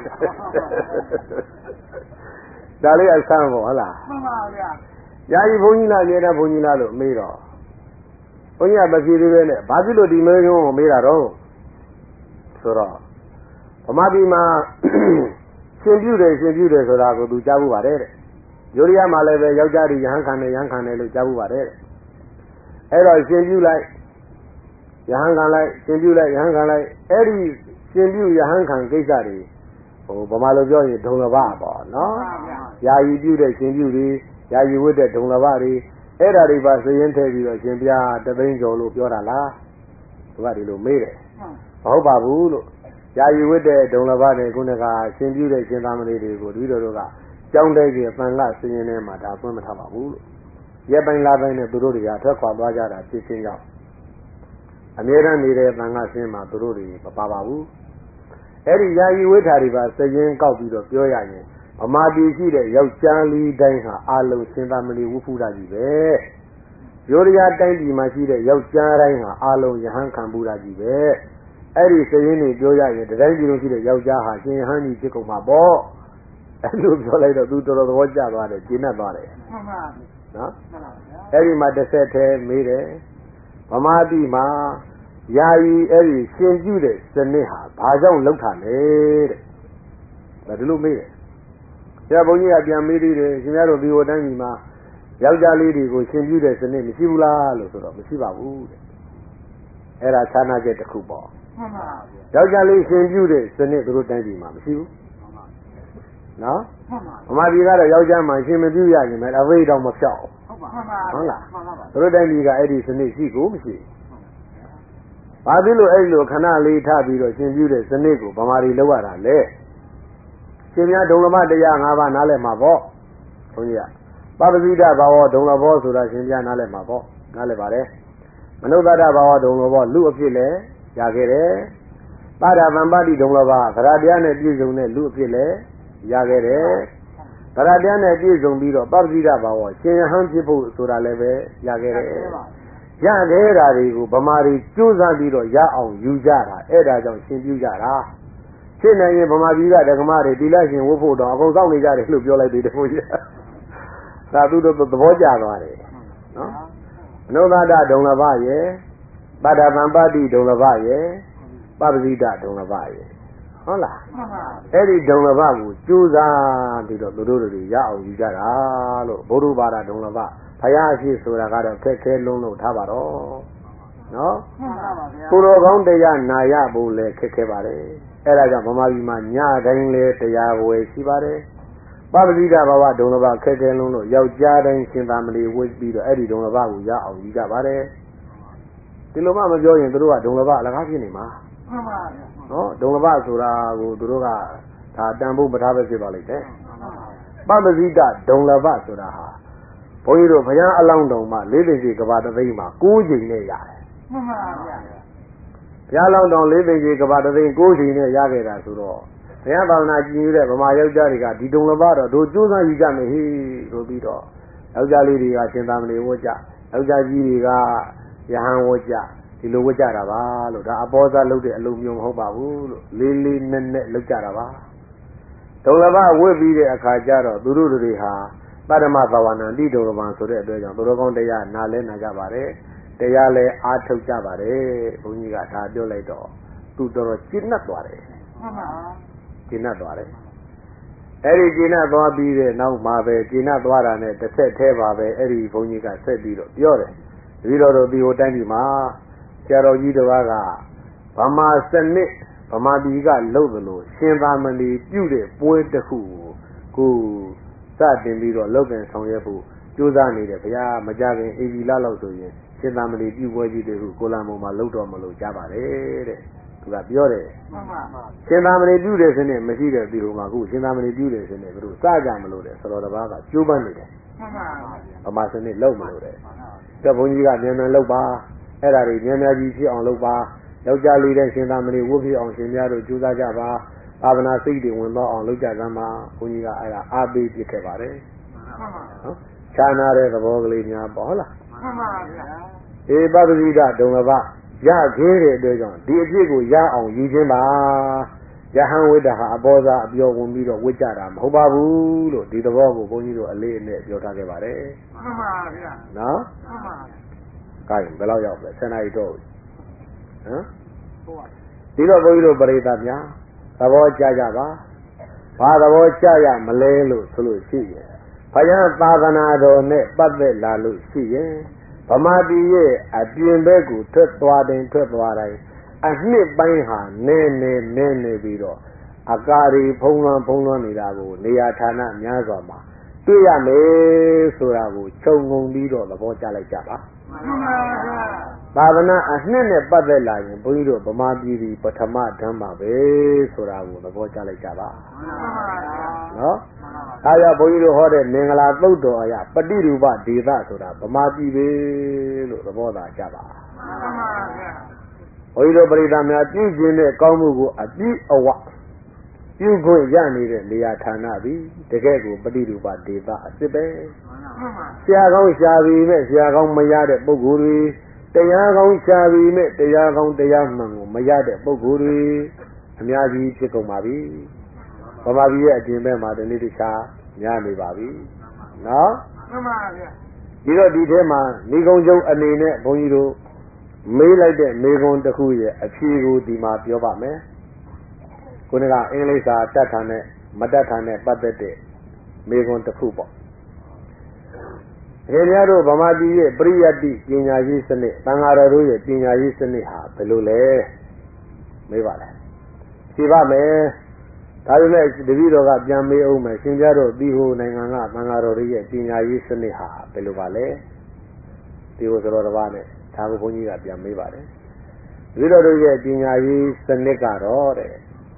ဒါလေးအဆန်းပေါ့ဟုတ်လားမှန်ပါဗျာယာယီဘုန်းကြီးလားအငယ်ဘုန်းကြီးလားလို့မေးတော့ဘုန်းကြီးကမဖြေသေးပဲနဲ့ဘာဖြစ်လို့ဒီမေးခွန်းကိုမေးတာတော့ဆိုတော့ဗမာပြည်မှာရှင်ပြုတယ်ရှင်ပြုတယ်ဆိုတာကိုသူကြားဖို့ပါတယ်တဲ့ယူရီးယားမှာလည်းပဲယောက်ျားတွေရဟန်းခံတယ်ရဟန်းခံတယ်လို့ကြားဖို့ပါတယ်တဲ့အဲ့တော့ရှင်ပြုလိုက်ယဟန်ခံလိုက်ရှင်ပြုလိုက်ယဟန်ခံလိုက်အဲ့ဒီရှင်ပြုယဟန်ခံကိစ္စတွေဟိုဗမာလိုပြောရင်ဒုံလဘပေါ့နော်ယာယီပြုတဲ့ရှင်ပြုတွေယာယီဝတ်တဲ့ဒုံလဘတွေအဲ့ဒါတွေပါစရင်ထည့်ပြီးတော့ရှင်ပြတသိန်းကျော်လို့ပြောတာလားသူကဒီလိုမေးတယ်မဟုတ်ပါဘူးလို့ယာယီဝတ်တဲ့ဒုံလဘနဲ့ခုနကရှင်ပြုတဲ့ရှင်သာမဏေတွေကိုတပည့်တော်တို့ကကြောင်းတိုက်ပြီးပန်ကစရင်ထဲမှာဒါသွင်းမထားပါဘူးလို့ရက်ပိုင်းလာပိုင်းနဲ့သူတို့တွေကထွက်ခွာသွားကြတာဖြစ်ချင်းကြောင့်အမြဲတမ်းနေတဲ့သံဃာဆင်းမှာသူတို့တွေမပါပါဘူးအဲ့ဒီယာယီဝိထာတွေပါစရင်ကောက်ပြီးတော့ပြောရရင်ဗမာပြည်ရှိတဲ့ယောက်ျားလေးတိုင်းဟာအလုံးရှင်သာမဏေဝုဖုဒ္ဓကြီးပဲရိုးရာတိုင်းပြည်မှာရှိတဲ့ယောက်ျားတိုင်းဟာအလုံးယဟန်ခံပူဓာကြီးပဲအဲ့ဒီစရင်တွေပြောရရင်တိုင်းပြည်လုံးရှိတဲ့ယောက်ျားဟာရှင်ယဟန်ကြီးဖြစ်ကုန်မှာပေါ့အဲ့လိုပြောလိုက်တော့သူတော်တော်သဘောကျသွားတယ်ကျဉ်းတ်သွားတယ်မှန်ပါနော်အဲ့ဒီမှာတစ်ဆက်တည်းမေးတယ်ဗမာပြည်မှာယာယီအဲ့ဒီရှင်ပြုတဲ့စနစ်ဟာဘာကြောင့်လောက်တာလဲတဲ့ဒါဒီလိုမေးတယ်ဆရာဘုန်းကြီးကပြန်မေးသေးတယ်ရှင်များတို့ဒီဟိုတိုင်းပြည်မှာယောက်ျားလေးတွေကိုရှင်ပြုတဲ့စနစ်မရှိဘူးလားလို့ဆိုတော့မရှိပါဘူးတဲ့အဲ့ဒါဌာနချက်တစ်ခုပေါ့မှန်ပါဗျာယောက်ျားလေးရှင်ပြုတဲ့စနစ်တို့တိုင်းပြည်မှာမရှိဘူးနော်ဗမာပြည်ကတော့ယောက်ျားမှရှင်မပြုရရင်လည်းအဝိတော်မဖြောက်ဟုတ်ပါဟုတ်လားတို့တိုင်းပြည်ကအဲ့ဒီစနစ်ရှိကိုမရှိဘာဖြစ်လို့အဲ့လိုခဏလေးထပြီးတော့ရှင်ပြုတဲ့စနစ်ကိုဗမာပြည်လောက်ရတာလဲရှင်များဒုံလမတရား၅ပါးနားလည်မှာပေါ့ဘုန်းကြီးကပပတိဒဘာဝဒုံလဘောဆိုတာရှင်ပြနားလည်မှာပေါ့နားလည်ပါတယ်မနုဿတဘာဝဒုံလဘောလူအဖြစ်လဲရခဲ့တယ်ပါဒဗံပါတိဒုံလဘောသရတရားနဲ့ပြည့်စုံတဲ့လူအဖြစ်လဲရခဲ့တယ်သရတရားနဲ့ပြည့်စုံပြီးတော့ပပတိဒဘာဝရှင်ယဟန်ဖြစ်ဖို့ဆိုတာလည်းပဲရခဲ့တယ်ရခဲ့တာတွေကိုဗမာတွေကြိုးစားပြီးတော့ရအောင်ယူကြတာအဲ့ဒါကြောင့်ရှင်ပြုကြတာဖြစ်နေရင်ဗမာပြည်ကဓမ္မတွေတိလရှင်ဝတ်ဖို့တော့အကုန်စောင့်နေကြတယ်လို့ပြောလိုက်သေးတယ်ဘုရားသာသူတို့သဘောကျသွားတယ်နော်အနုဿဒဒုံလဘရဲ့ပါဒပံပါတိဒုံလဘရဲ့ပပဇိတဒုံလဘရဲ့ဟုတ်လားအဲ့ဒီဒုံလဘကိုကြိုးစားပြီးတော့သူတို့တွေရအောင်ယူကြတာလို့ဘုရုပါဒဒုံလဘဘုရားရှိဆိုတာကတော့ခက်ခဲလုံးလို့ထားပါတော့နော်ကိုတော်ကောင်းတရားနာရဖို့လည်းခက်ခဲပါတယ်အဲ့ဒါကြောင့်ဗမာပြည်မှာညတိုင်းလဲတရားဝယ်ရှိပါတယ်ပပဇိတဘဝဒုံလဘခက်ခဲလုံးလို့ယောက်ျားတိုင်းရှင်သာမဏေဝတ်ပြီးတော့အဲ့ဒီဒုံလဘကိုရအောင်ယူကြပါတယ်ဒီလိုမှမပြောရင်တို့ကဒုံလဘအလကားဖြစ်နေမှာမှန်ပါဗျာနော်ဒုံလဘဆိုတာကိုတို့ကဒါတန်ဖို့မထားပဲဖြစ်သွားလိမ့်မယ်ပပဇိတဒုံလဘဆိုတာဟာဘုန်းကြီးတို့ဘုရားအလောင်းတော်မှာလေးသိစီကဘာတသိန်းမှာ၉ချိန်နဲ့ရတယ်မှန်ပါဗျာဘုရားလောင်းတော်လေးသိစီကဘာတသိန်း၉ချိန်နဲ့ရခဲ့တာဆိုတော့ဘုရားဘာဝနာကြည်ညိုတဲ့ဗမာယောက်ျားတွေကဒီဒုံလဘတော့တို့ကြိုးစားယူကြမယ်ဟိဆိုပြီးတော့ယောက်ျားလေးတွေကရှင်သာမဏေဝတ်ကြယောက်ျားကြီးတွေကယဟန်ဝတ်ကြဒီလိုဝတ်ကြတာပါလို့ဒါအပေါ်စားလုပ်တဲ့အလုံးမျိုးမဟုတ်ပါဘူးလို့လေးလေးနက်နက်လုပ်ကြတာပါဒုံလဘဝတ်ပြီးတဲ့အခါကျတော့သူတို့တွေဟာပရမဘာဝနာတိဒုံလဘဆိုတဲ့အတွက်ကြောင့်သူတော်ကောင်းတရားနာလဲနာကြပါတယ်တရားလဲအားထုတ်ကြပါတယ်ဘုန်းကြီးကဒါပြောလိုက်တော့သူတော်တော်ကျင့်납သွားတယ်မှန်ပါကျင့်납သွားတယ်အဲ့ဒီကျင့်납သွားပြီးတဲ့နောက်မှာပဲကျင့်납သွားတာနဲ့တစ်ဆက်သေးပါပဲအဲ့ဒီဘုန်းကြီးကဆက်ပြီးတော့ပြောတယ်တပည့်တော်တို့ဒီဟိုတိုင်းပြည်မှာဆရာတော်ကြီးတစ်ပါးကဗမာစနစ်ဗမာပြည်ကလှုပ်သလိုရှင်သာမဏေပြုတဲ့ပွဲတစ်ခုကိုစတင်ပြီးတော့လုပ်ကင်ဆောင်ရွက်ဖို့ကြိုးစားနေတယ်ဗျာမကြခင်အေဒီလာလောက်ဆိုရင်ရှင်သာမဏေပြုပွဲကြီးတွေကိုကိုလံဘုံမှာလှုပ်တော်မလို့ကြားပါတယ်တဲ့သူကပြောတယ်မှန်ပါရှင်သာမဏေပြုတဲ့စနစ်မရှိတဲ့ဒီလိုမှာခုရှင်သာမဏေပြုတဲ့စနစ်တို့စကြမလို့တဲ့ဆရာတော်တစ်ပါးကကြိုးပမ်းနေတယ်မှန်ပါဗမာစနစ်လှုပ်မလို့တဲ့တဲ့ဘုန်းကြီးကမြန်မြန်လှုပ်ပါအဲ့ဒါတွေများများကြီးဖြစ်အောင်လုပ်ပါယောက်ျားလေးတဲ့ရှင်သာမဏေဝတ်ဖြစ်အောင်ရှင်များတို့ကြိုးစားကြပါသာသနာစိတ်တွေဝင်တော့အောင်လုပ်ကြစမ်းပါဘုန်းကြီးကအဲ့ဒါအားပေးပြခဲ့ပါတယ်မှန်ပါနော်ခြားနာတဲ့သဘောကလေးများပေါ့ဟုတ်လားမှန်ပါဗျာအေပပဇိတဒုံလဘရခဲ့တဲ့အတွက်ကြောင့်ဒီအဖြစ်ကိုရအောင်ယူခြင်းပါယဟန်ဝိတ္တဟာအပေါ်စားအပြောဝင်ပြီးတော့ဝိကြတာမဟုတ်ပါဘူးလို့ဒီသဘောကိုဘုန်းကြီးတို့အလေးအနက်ပြောထားခဲ့ပါတယ်မှန်ပါဗျာနော်မှန်ပါကိုင်းဘယ်လောက်ရောက်လဲဆယ်နာရီတော့ဟမ်ဒီတော့ဘုန်းကြီးတို့ပရိသတ်များသဘောကျကြပါဘာသဘောကျရမလဲလို့ဆိုလို့ရှိရင်ဘုရားသာသနာတော်နဲ့ပတ်သက်လာလို့ရှိရင်ဗမာပြည်ရဲ့အပြင်ဘက်ကိုထွက်သွားတယ်ထွက်သွားတိုင်းအနှစ်ပိုင်းဟာနည်းနည်းနည်းနေပြီးတော့အကာရီဖုံးလွှမ်းဖုံးလွှမ်းနေတာကိုနေရာဌာနများစွာမှာတွေ့ရမယ်ဆိုတာကိုခြုံငုံပြီးတော့သဘောကျလိုက်ကြပါသာသနာအနှစ်နဲ့ပတ်သက်လာရင်ဘုန်းကြီးတို့ဗမာပြည်ဒီပထမဓမ္မပဲဆိုတာကိုသဘောကျလိုက်ကြပါနော်ဒါကြောင့်ဘုန်းကြီးတို့ဟောတဲ့မင်္ဂလာသုတ်တော်အရာပฏิရူပဒေသဆိုတာဗမာပြည်ပဲလို့သဘောသာကြပါဘုန်းကြီးတို့ပရိသတ်များပြုကျင်တဲ့ကောင်းမှုကိုအပြည့်အဝပြုခွင့်ရနေတဲ့နေရာဌာနသည်တကယ်ကိုပฏิရူပဒေသအစ်စ်ပဲဆရာကောင်းရှာပြီးမဲ့ဆရာကောင်းမရတဲ့ပုဂ္ဂိုလ်တွေတရားကောင်းရှာပြီးမဲ့တရားကောင်းတရားမှန်ကိုမရတဲ့ပုဂ္ဂိုလ်တွေအများကြီးဖြစ်ကုန်ပါပြီဗမာပြည်ရဲ့အပြင်ဘက်မှာဒီနေ့တခြားများနေပါပြီနော်မှန်ပါဗျာဒီတော့ဒီထဲမှာဏိကုံကျုံအနေနဲ့ဘုန်းကြီးတို့မေးလိုက်တဲ့မေးခွန်းတစ်ခုရဲ့အဖြေကိုဒီမှာပြောပါမယ်ခုနကအင်္ဂလိပ်စာတတ်တာနဲ့မတတ်တာနဲ့ပတ်သက်တဲ့မေးခွန်းတစ်ခုပေါ့ခင်ဗျားတို့ဗမာပြည်ရဲ့ပရိယတ္တိပညာရေးစနစ်သံဃာတော်တို့ရဲ့ပညာရေးစနစ်ဟာဘယ်လိုလဲမေးပါလားဖြေပါမယ်ဒါပေမဲ့တပည့်တော်ကပြန်မေးအောင်မယ်ရှင်ပြတော်ဒီဟိုနိုင်ငံကသံဃာတော်တွေရဲ့ပညာရေးစနစ်ဟာဘယ်လိုပါလဲဒီဟိုဆိုတော်တစ်ပါးနဲ့ဒါကိုဘုန်းကြီးကပြန်မေးပါတယ်တပည့်တော်တို့ရဲ့ပညာရေးစနစ်ကတော့တဲ့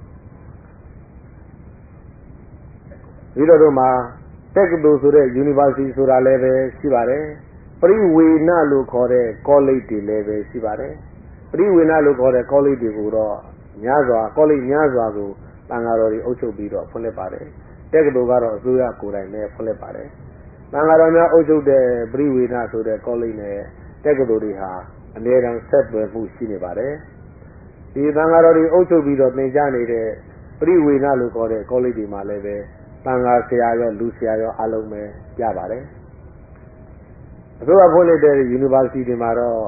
တပည့်တော်တို့မှာတက္ကသိုလ်ဆိုတဲ့ University ဆိုတာလည်းပဲရှိပါတယ်ပရိဝေနလို့ခေါ်တဲ့ college တွေလည်းပဲရှိပါတယ်ပရိဝေနလို့ခေါ်တဲ့ college တွေကိုတော့များစွာ college များစွာကိုသံဃာတော်တွေအုပ်ချုပ်ပြီးတော့ဖွင့်လှစ်ပါတယ်တက္ကသိုလ်ကတော့အစိုးရကိုယ်တိုင်နဲ့ဖွင့်လှစ်ပါတယ်သံဃာတော်များအုပ်ချုပ်တဲ့ပရိဝေနဆိုတဲ့ college နဲ့တက္ကသိုလ်တွေဟာအနည်းတန်းဆက်သွယ်မှုရှိနေပါတယ်ဒီသံဃာတော်တွေအုပ်ချုပ်ပြီးတော့သင်ကြားနေတဲ့ပရိဝေနလို့ခေါ်တဲ့ college တွေမှာလည်းပဲသံဃာဆရာရောလူဆရာရောအလုံးပဲပြပါတယ်အစိုးရဖွင့်လှစ်တဲ့ University တွေမှာတော့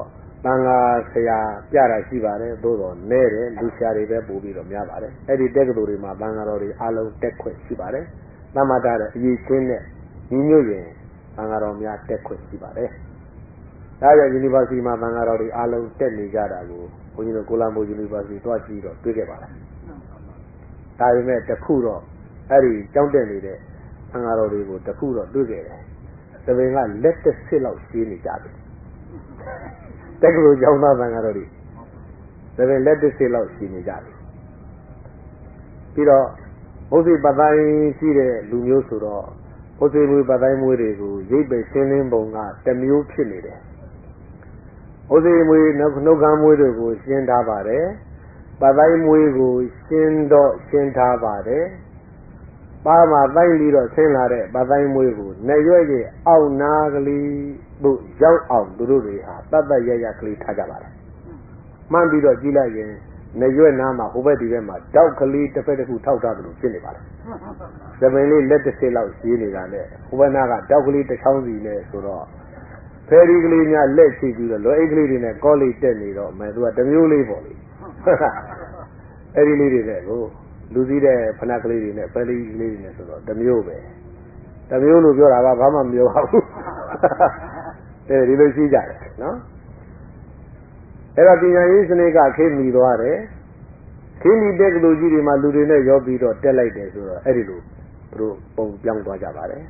တန်ခါဆရာပြတာရှိပါတယ်သို့တော်နဲတယ်လူဆရာတွေပဲပို့ပြီးတော့များပါတယ်အဲ့ဒီတက္ကသိုလ်တွေမှာတန်ခါတော်တွေအားလုံးတက်ခွင့်ရှိပါတယ်သမ္မာတာတဲ့အရေးချင်းနဲ့ညီညွတ်ရင်တန်ခါတော်များတက်ခွင့်ရှိပါတယ်ဒါကြောင့် University မှာတန်ခါတော်တွေအားလုံးတက်နေကြတာကိုဘုန်းကြီးတို့ကိုလံဘို University တွားကြည့်တော့တွေ့ခဲ့ပါတယ်ဒါပေမဲ့တခုတော့အဲ့ဒီကျောင်းတက်နေတဲ့တန်ခါတော်တွေကိုတခုတော့တွေ့ခဲ့တယ်တပင်ကလက်တစ်စစ်လောက်ရှင်းနေကြတယ်တက္ကသိုလ်ကျောင်းသားတန်ခါတော်တွေတပင်လက်တစ်စစ်လောက်ရှင်းနေကြတယ်ပြီးတော့ဘုရားပတိုင်းရှိတဲ့လူမျိုးဆိုတော့ဘုရားမွေးပတိုင်းမွေးတွေကိုရိပ်ပဲရှင်းလင်းပုံကတစ်မျိုးဖြစ်နေတယ်ဘုရားမွေးနှုတ်ခမ်းမွေးတွေကိုရှင်းထားပါတယ်ပတိုင်းမွေးကိုရှင်းတော့ရှင်းထားပါတယ်ပါမှာတိုင်းပြီးတော့ဆင်းလာတဲ့ပတိုင်းမွေးကိုနေရွက်ရဲ့အောက်နာကလေးတို့ရောက်အောင်သူတို့တွေဟာတတ်တတ်ရရကလေးထားကြပါတယ်မှန်ပြီးတော့ကြည့်လိုက်ရင်နေရွက်နားမှာဟိုဘက်ဒီဘက်မှာတောက်ကလေးတစ်ဖက်တစ်ခုထောက်ထားသလိုဖြစ်နေပါတယ်သပင်လေးလက်တစ်စစ်လောက်ရှင်းနေတာနဲ့ဟိုဘက်နားကတောက်ကလေးတစ်ချောင်းစီနဲ့ဆိုတော့ဖယ်ရီကလေးများလက်ချိပြီးတော့လွယ်အိတ်ကလေးတွေနဲ့ကောလေးတက်နေတော့မယ်သူကတစ်မျိုးလေးပေါ့လေအဲ့ဒီလေးတွေနဲ့ကိုလူစည်းတဲ့ဖနက်ကလေးတွေနဲ့ဖယ်ရီကလေးတွေနဲ့ဆိုတော့တစ်မျိုးပဲတစ်မျိုးလို့ပြောတာကဘာမှမပြောပါဘူးအဲဒီလိုရှိကြတယ်နော်အဲ့တော့ပညာရေးစနစ်ကခေတ်မီသွားတယ်ခေတ်မီတက္ကသိုလ်ကြီးတွေမှာလူတွေနဲ့ရောပြီးတော့တက်လိုက်တယ်ဆိုတော့အဲ့ဒီလိုသူတို့ပုံပြောင်းသွားကြပါတယ်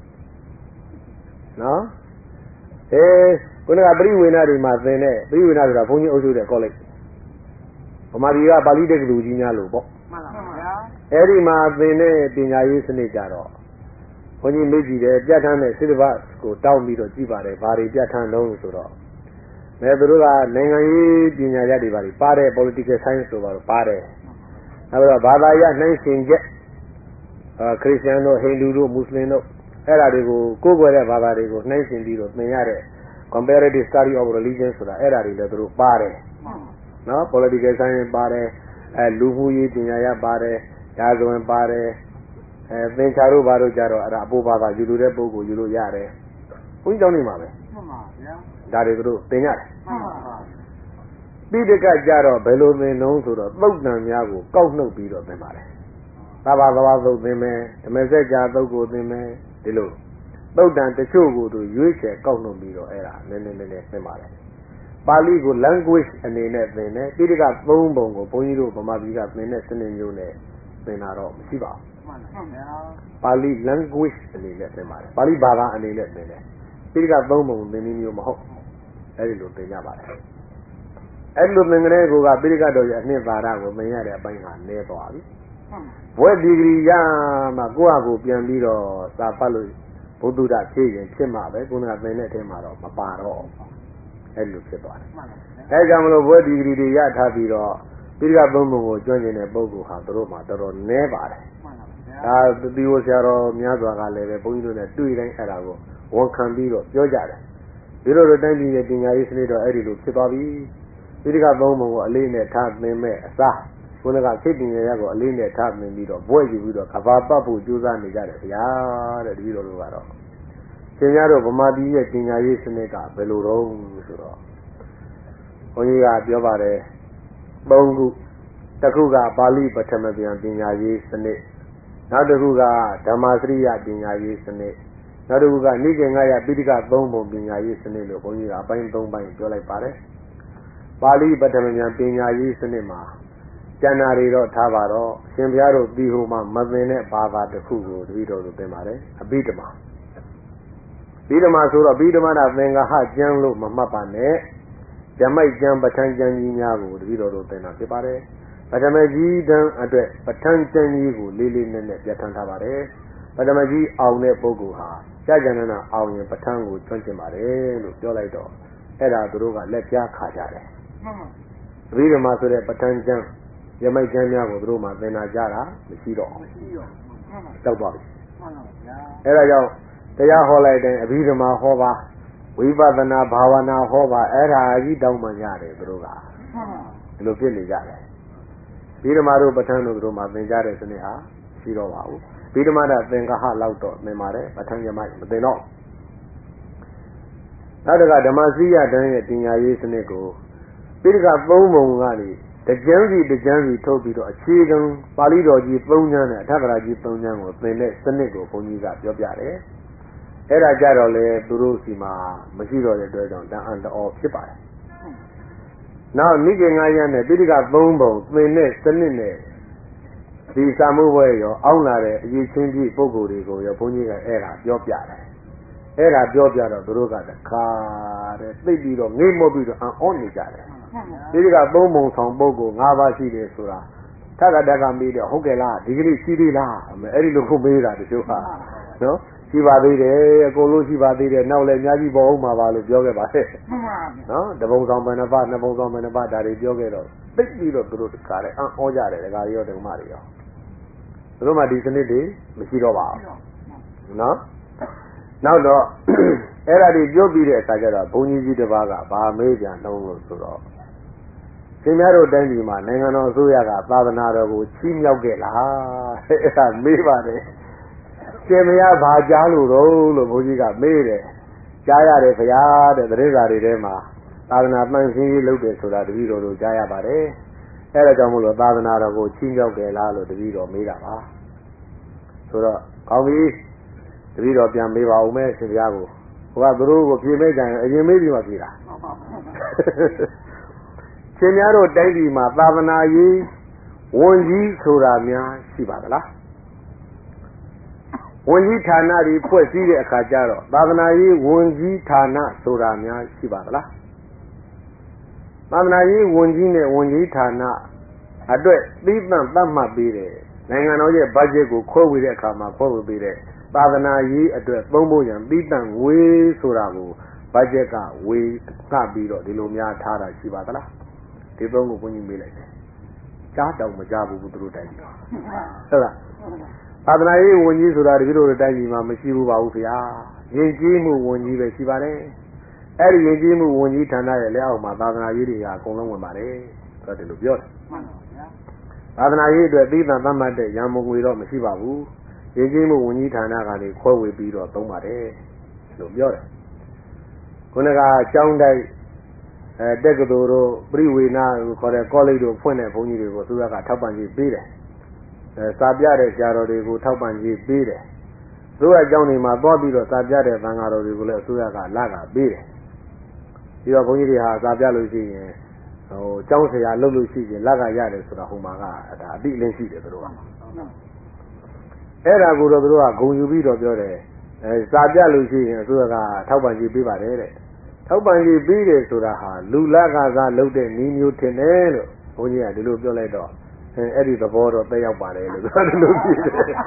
နော်အဲခုနကပရိဝေဏတွေမှာသင်တဲ့ပရိဝေဏဆိုတာဘုန်းကြီးအုပ်စုတဲ့ college ဗမာပြည်ကပါဠိတက္ကသိုလ်ကြီးများလို့ပေါ့မှန်ပါဗျာအဲ့ဒီမှာသင်တဲ့ပညာရေးစနစ်ကြတော့ဘုန်းကြီးမေ့ကြည့်တယ်ပြဋ္ဌာန်းတဲ့ syllabus ကိုတောင်းပြီးတော့ကြည့်ပါတယ်ဘာတွေပြဋ္ဌာန်းလုံးဆိုတော့မဲသူတို့ကနိုင်ငံရေးပညာရပ်တွေပါပါတယ် political science ဆိုပါတော့ပါတယ်နောက်တော့ဘာသာရနှိုင်းရှင်ချက်အာခရစ်ယာန်တို့ဟိန္ဒူတို့မွတ်စလင်တို့အဲ့ဒါတွေကိုကိုးကွယ်တဲ့ဘာသာတွေကိုနှိုင်းရှင်ပြီးတော့သင်ရတဲ့ comparative study of religion ဆိုတာအဲ့ဒါတွေလည်းသူတို့ပါတယ်နော် political science ပါတယ်အဲလူမှုရေးပညာရပ်ပါတယ်ဒါဆိုရင်ပါတယ်အဲသင်္ချာတို့ဘာတို့ကြတော့အဲ့ဒါအပိုးဘာသာယူလို့တဲ့ပုဂ္ဂိုလ်ယူလို့ရတယ်ဘုန်းကြီးကျောင်းနေမှာပဲမှန်ပါဗျာဒါတွေတို့သင်ရတယ်မှန်ပါပါပြီးတကကြတော့ဘယ်လိုသင်လုံးဆိုတော့သုတ်တန်များကိုကောက်နှုတ်ပြီးတော့သင်ပါတယ်သဘာဝသုတ်သင်မယ်ဓမ္မစကြာသုတ်ကိုသင်မယ်ဒီလိုသုတ်တန်တချို့ကိုသူရွေးချယ်ကောက်နှုတ်ပြီးတော့အဲ့ဒါနည်းနည်းနည်းနည်းသင်ပါတယ်ပါဠိကို language အနေနဲ့သင်တယ်ပြီးတကသုံးပုံကိုဘုန်းကြီးတို့ဗမာပြည်ကသင်တဲ့စနစ်မျိုးနဲ့သင်တာတော့မရှိပါဘူးမှန်ပါဗျာပါဠိ language အနေနဲ့သင်ပါတယ်ပါဠိဘာသာအနေနဲ့သင်တယ်ပြီးတကသုံးပုံသင်နည်းမျိုးမဟုတ်အဲ့ဒီလိုသင်ကြပါတယ်အဲ့လိုသင်္ကလေးကိုကပိဋကတော်ရဲ့အနှစ်သာရကိုသင်ရတဲ့အပိုင်းကနည်းသွားပြီဘွဲ့ဒီဂရီရမှကိုယ့်အကိုပြန်ပြီးတော့သာပတ်လို့ဘုဒ္ဓတာဖြည့်ရင်ဖြစ်မှာပဲခုနကသင်တဲ့အထဲမှာတော့မပါတော့အဲ့လိုဖြစ်သွားတယ်အဲကြောင့်မလို့ဘွဲ့ဒီဂရီတွေရထားပြီးတော့ပိဋကသုံးပုံကိုကျွမ်းကျင်တဲ့ပုဂ္ဂိုလ်ဟာတို့မှတော်တော်နည်းပါတယ်ဒါသီဝဆရာတော်များစွာကလည်းပဲဘုန်းကြီးတို့နဲ့တွေ့တိုင်းအဲ့ဒါကိုဝန်ခံပြီးတော့ပြောကြတယ်ဒီလိုလိုတိုင်းပြည်ရဲ့ပညာရေးစနစ်တော့အဲ့ဒီလိုဖြစ်သွားပြီပိဋကသုံးပုံကိုအလေးနဲ့ထားသင်မဲ့အစားခုနကစိတ်ပညာရပ်ကိုအလေးနဲ့ထားသင်ပြီးတော့ဘွဲ့ယူပြီးတော့ကဘာပတ်ဖို့ကြိုးစားနေကြတယ်ဗျာတဲ့ဒီလိုလိုကတော့ရှင်များတို့ဗမာပြည်ရဲ့ပညာရေးစနစ်ကဘယ်လိုတော့ဆိုတော့ဘုန်းကြီးကပြောပါတယ်သုံးခုတစ်ခုကပါဠိပထမပြန်ပညာရေးစနစ်နောက်တစ်ခုကဓမ္မစရိယပညာရေးစနစ်နောက်တစ်ခုကနိကေငါယပိဋကသုံးပုံပညာရေးစနစ်လို့ဘုန်းကြီးကအပိုင်းသုံးပိုင်းပြောလိုက်ပါတယ်ပါဠိပထမပြန်ပညာရေးစနစ်မှာကျန်တာတွေတော့ထားပါတော့ရှင်ဘုရားတို့ဒီဟိုမှာမသင်တဲ့ဘာသာတစ်ခုကိုတပည့်တော်တို့သင်ပါတယ်အဘိဓမ္မာဘိဓမ္မာဆိုတော့ဘိဓမ္မာနာသင်္ဃဟကျမ်းလို့မမှတ်ပါနဲ့ဓမ္မိုက်ကျမ်းပဋ္ဌာန်းကျမ်းကြီးများကိုတပည့်တော်တို့သင်တာဖြစ်ပါတယ်ပထမကြီးတန်းအတွက်ပဋ္ဌာန်းကျမ်းကြီးကိုလေးလေးနက်နက်ပြဋ္ဌာန်းထားပါတယ်ပထမကြီးအောင်တဲ့ပုဂ္ဂိုလ်ဟာကြာကြာနာနာအောင်ရင်ပဋ္ဌာန်းကိုကျွမ်းကျင်ပါတယ်လို့ပြောလိုက်တော့အဲ့ဒါသူတို့ကလက်ပြခါကြတယ်မှန်ပါဘိဓမ္မာဆိုတဲ့ပဋ္ဌာန်းကျမ်းရမိုက်ကျမ်းများကိုသူတို့မှသင်နာကြတာမရှိတော့မရှိတော့မှန်ပါတောက်သွားပြီမှန်ပါဗျာအဲ့ဒါကြောင့်တရားဟောလိုက်တဲ့အဘိဓမ္မာဟောပါဝိပဿနာဘာဝနာဟောပါအဲ့ဒါကြီးတောင်းမှရတယ်သူတို့ကမှန်ပါဒီလိုဖြစ်နေကြတယ်ဘိဓမ္မာတို့ပဋ္ဌာန်းတို့သူတို့မှသင်ကြတဲ့စနစ်ဟာရှိတော့ပါဘူးဘိဓမ္မာကသင်္ဃဟလောက်တော့သင်ပါတယ်ပဋ္ဌာန်းရမိုက်မသင်တော့နောက်တစ်ခါဓမ္မစီရတန်းရဲ့တင်ညာရေးစနစ်ကိုပိဋကသုံးပုံကနေတကြံစီတကြံစီထုတ်ပြီးတော့အခြေခံပါဠိတော်ကြီးသုံးချမ်းနဲ့အထက်ကရာကြီးသုံးချမ်းကိုသင်တဲ့စနစ်ကိုဘုန်းကြီးကပြောပြတယ်။အဲ့ဒါကြတော့လေသူတို့စီမှာမရှိတော့တဲ့အတွက်ကြောင့်တန်အံတော်ဖြစ်ပါတယ်။နောက်နိကေငါးရနဲ့ပိဋကသုံးပုံသင်တဲ့စနစ်နဲ့ဒီစာမှုဘွဲရောအောင်းလာတဲ့အရေးချင်းကြီးပုဂ္ဂိုလ်တွေကိုရောဘုန်းကြီးကအဲ့ဒါပြောပြတယ်။အဲ့ဒါပြောပြတော့သူတို့ကတခါတဲ့သိပြီးတော့ငိမ့်မောပြီးတော့အံ့ဩနေကြတယ်။ဒီကသုံးပုံဆောင်ပုဂ္ဂိုလ်၅ပါးရှိတယ်ဆိုတာထက်ကတက်ကမေးတော့ဟုတ်ကဲ့လားဒီကနေ့ရှိသေးလားအဲ့ဒီလိုခုမေးတာတချို့ဟာနော်ရှိပါသေးတယ်အကုန်လုံးရှိပါသေးတယ်နောက်လည်းအများကြီးပေါ်အောင်မှာပါလို့ပြောခဲ့ပါတယ်နော်တပုံဆောင်ဘယ်နှပါနှစ်ပုံဆောင်ဘယ်နှပါဒါတွေပြောခဲ့တော့သိပြီးတော့သူတို့တခါလေအံ့ဩကြတယ်ဒကာရောဒကမတွေရောသူတို့မှဒီစနစ်တွေမရှိတော့ပါဘူးနော်နောက်တော့အဲ့ဒါတွေပြောပြီးတဲ့အခါကျတော့ဘုန်းကြီးကြီးတစ်ပါးကဘာမေးပြန်တော့လို့ဆိုတော့ရှင်များတို့တိုင်းပြည်မှာနိုင်ငံတော်အစိုးရကသာသနာတော်ကိုချီးမြှောက်ခဲ့လားအဲ့ဒါမေးပါတယ်ရှင်မရဘာကြားလို့တော့လို့ဘုန်းကြီးကမေးတယ်ကြားရတယ်ဗျာတဲ့သတင်းစာတွေထဲမှာသာသနာပန်းစင်းရေးလုပ်တယ်ဆိုတာတပည့်တော်တို့ကြားရပါတယ်အဲ့ဒါကြောင့်မို့လို့သာသနာတော်ကိုချီးမြှောက်တယ်လားလို့တပည့်တော်မေးတာပါဆိုတော့ကောင်းပြီတပည့်တော်ပြန်မေးပါဦးမယ်ရှင်ဗျာကိုဟိုကသူတို့ကိုပြေးမေးကြရင်အရင်မေးပြီးမှပြေးတာရှင်များတို့တိုင်းပြည်မှာသာသနာရေးဝန်ကြီးဆိုတာများရှိပါသလားဝန်ကြီးဌာနတွေဖွဲ့စည်းတဲ့အခါကျတော့သာသနာရေးဝန်ကြီးဌာနဆိုတာများရှိပါသလားသာသနာရေးဝန်ကြီးနဲ့ဝန်ကြီးဌာနအတွက်သီးသန့်သတ်မှတ်ပေးတယ်နိုင်ငံတော်ရဲ့ဘတ်ဂျက်ကိုခွဲဝေတဲ့အခါမှာခွဲဝေပေးတဲ့သာသနာရေးအတွက်သုံးဖို့ရန်သီးသန့်ငွေဆိုတာကိုဘတ်ဂျက်ကဝေကပြီးတော့ဒီလိုများထားတာရှိပါသလားဒီသုံးကိုဘုန်းကြီးမေးလိုက်တယ်ကြားတောင်မကြားဘူးသူတို့တိုင်းပြည်ဟုတ်လားသာသနာရေးဝန်ကြီးဆိုတာတကယ်လို့တိုင်းပြည်မှာမရှိဘူးပါဘူးခင်ဗျာယဉ်ကျေးမှုဝန်ကြီးပဲရှိပါတယ်အဲ့ဒီယဉ်ကျေးမှုဝန်ကြီးဌာနရဲ့လက်အောက်မှာသာသနာရေးတွေကအကုန်လုံးဝင်ပါတယ်ဆိုတော့ဒီလိုပြောတယ်မှန်ပါဗျာသာသနာရေးအတွက်သီးသန့်သတ်မှတ်တဲ့ရန်မုံငွေတော့မရှိပါဘူးယဉ်ကျေးမှုဝန်ကြီးဌာနကနေခွဲဝေပြီးတော့သုံးပါတယ်လို့ပြောတယ်ခုနကကျောင်းတိုက်အဲတက္ကသိုလ်တို့ပြိဝေနာကိုခေါ်တဲ့ကောလိပ်တို့ဖွင့်တဲ့ဘုန်းကြီးတွေကိုသူကထောက်ပံ့ကြီးပေးတယ်အဲစာပြတဲ့ဆရာတော်တွေကိုထောက်ပံ့ကြီးပေးတယ်သူကအကြောင်းတွေမှာသွားပြီးတော့စာပြတဲ့သံဃာတော်တွေကိုလည်းအစိုးရကလာကပေးတယ်ပြီးတော့ဘုန်းကြီးတွေဟာစာပြလို့ရှိရင်ဟိုကျောင်းဆရာလုပ်လို့ရှိရင်လက်ကရတယ်ဆိုတာဟိုမှာကဒါအတိအလင်းရှိတယ်သူတို့ကအဲ့ဒါကိုတော့သူတို့ကဂုဏ်ယူပြီးတော့ပြောတယ်အဲစာပြလို့ရှိရင်အစိုးရကထောက်ပံ့ကြီးပေးပါတယ်တဲ့ထောက်ပံ့ကြီးပေးတယ်ဆိုတာဟာလူလကစားလုပ်တဲ့နည်းမျိုးထင်တယ်လို့ဘုန်းကြီးကဒီလိုပြောလိုက်တော့အဲအဲ့ဒီသဘောတော့တက်ရောက်ပါတယ်လို့ပြောတယ်လို့ပြောတယ်ဒီ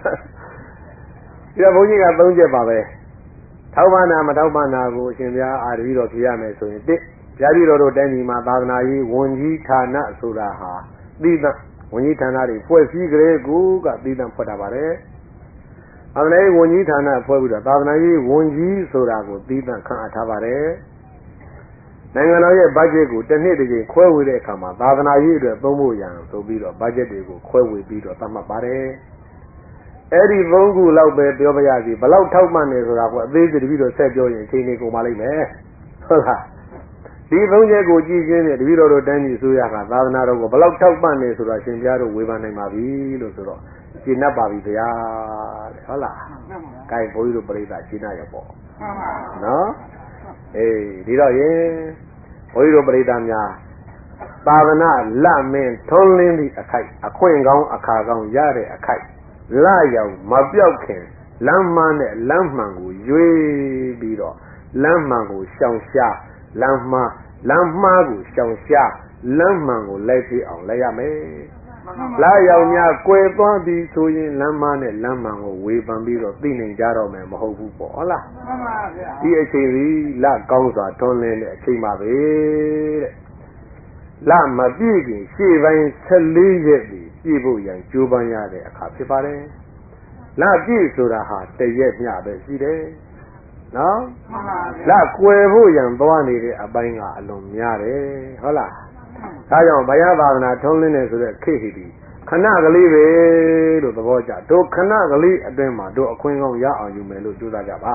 ကဘုန်းကြီးကသုံးချက်ပါပဲထောက်ပံ့တာမထောက်ပံ့တာကိုအရှင်ဘုရားအာရီတော်ဖြေရမယ်ဆိုရင်တစ်ဘုရားကြီးတော်တို့တိုင်းပြည်မှာသာသနာရေးဝန်ကြီးဌာနဆိုတာဟာသီးသန့်ဝန်ကြီးဌာနတွေဖွဲ့စည်းကြတဲ့ကူကသီးသန့်ဖွဲ့တာပါတယ်သာသနာရေးဝန်ကြီးဌာနဖွဲ့ပြီးတော့သာသနာရေးဝန်ကြီးဆိုတာကိုသီးသန့်ခန့်အပ်ထားပါတယ်နိုင်ငံတော်ရဲ့ဘတ်ဂျက်ကိုတစ်နှစ်တစ်ကြိမ်ခွဲဝေတဲ့အခါမှာသာသနာရေးအတွက်သုံးဖို့ရန်ဆိုပြီးတော့ဘတ်ဂျက်တွေကိုခွဲဝေပြီးတော့သတ်မှတ်ပါတယ်အဲ့ဒီသုံးခုလောက်ပဲပြောပြရစီဘလောက်ထောက်မှန်နေဆိုတာကိုအသေးစိတ်တပြီးတော့ဆက်ပြောရင်အချိန်လေးကုန်ပါလိမ့်မယ်ဟုတ်လားဒီသုံးချက်ကိုကြည့်ချင်းနဲ့တပည့်တော်တို့တိုင်းပြည်အစိုးရကသာသနာတော်ကိုဘလောက်ထောက်ပံ့နေဆိုတာရှင်ပြားတို့ဝေဖန်နိုင်ပါပြီလို့ဆိုတော့ရှင်း납ပါပြီဗျာတဲ့ဟုတ်လားကဲဘုန်းကြီးတို့ပြိဿရှင်း납ရပေါ့နော်အေးဒီတော့ရင်ဘုန်းကြီးတို့ပြိဿများသာသနာလမင်းထုံးလင်းသည့်အခိုက်အခွင့်ကောင်းအခါကောင်းရတဲ့အခိုက်လရောက်မပြောက်ခင်လမ်းမနဲ့လမ်းမှန်ကိုရွေးပြီးတော့လမ်းမှန်ကိုရှောင်ရှားလမ်းမှားလမ်းမှားကိုရှောင်ရှားလမ်းမှန်ကိုလိုက်ပြအောင်လိုက်ရမယ်လာရောက်များကွယ်သွားပြီးဆိုရင်လမ်းမနဲ့လမ်းမှန်ကိုဝေဖန်ပြီးတော့သိနိုင်ကြတော့မယ်မဟုတ်ဘူးပေါ့ဟုတ်လားမှန်ပါဗျာဒီအချိန်ကြီးလကောင်းစွာထွန်းလင်းတဲ့အချိန်ပါပဲတဲ့လမပြည့်ခင်ရှေ့ပိုင်းဆယ်လေးရက်ပြီးပြည့်ဖို့ရန်ကြိုးပမ်းရတဲ့အခါဖြစ်ပါတယ်လပြည့်ဆိုတာဟာတရက်မျှပဲရှိတယ်နော်လကွယ်ဖို့ရန်သွားနေတဲ့အပိုင်းကအလွန်များတယ်ဟုတ်လားဒါကြောင့်ဘုရားသာသနာထုံးလင်းနေဆိုတဲ့ခေတ်ဟိတိခဏကလေးပဲလို့သဘောကျတို့ခဏကလေးအတွင်းမှာတို့အခွင့်ကောင်းရအောင်ယူမယ်လို့ကြိုးစားကြပါ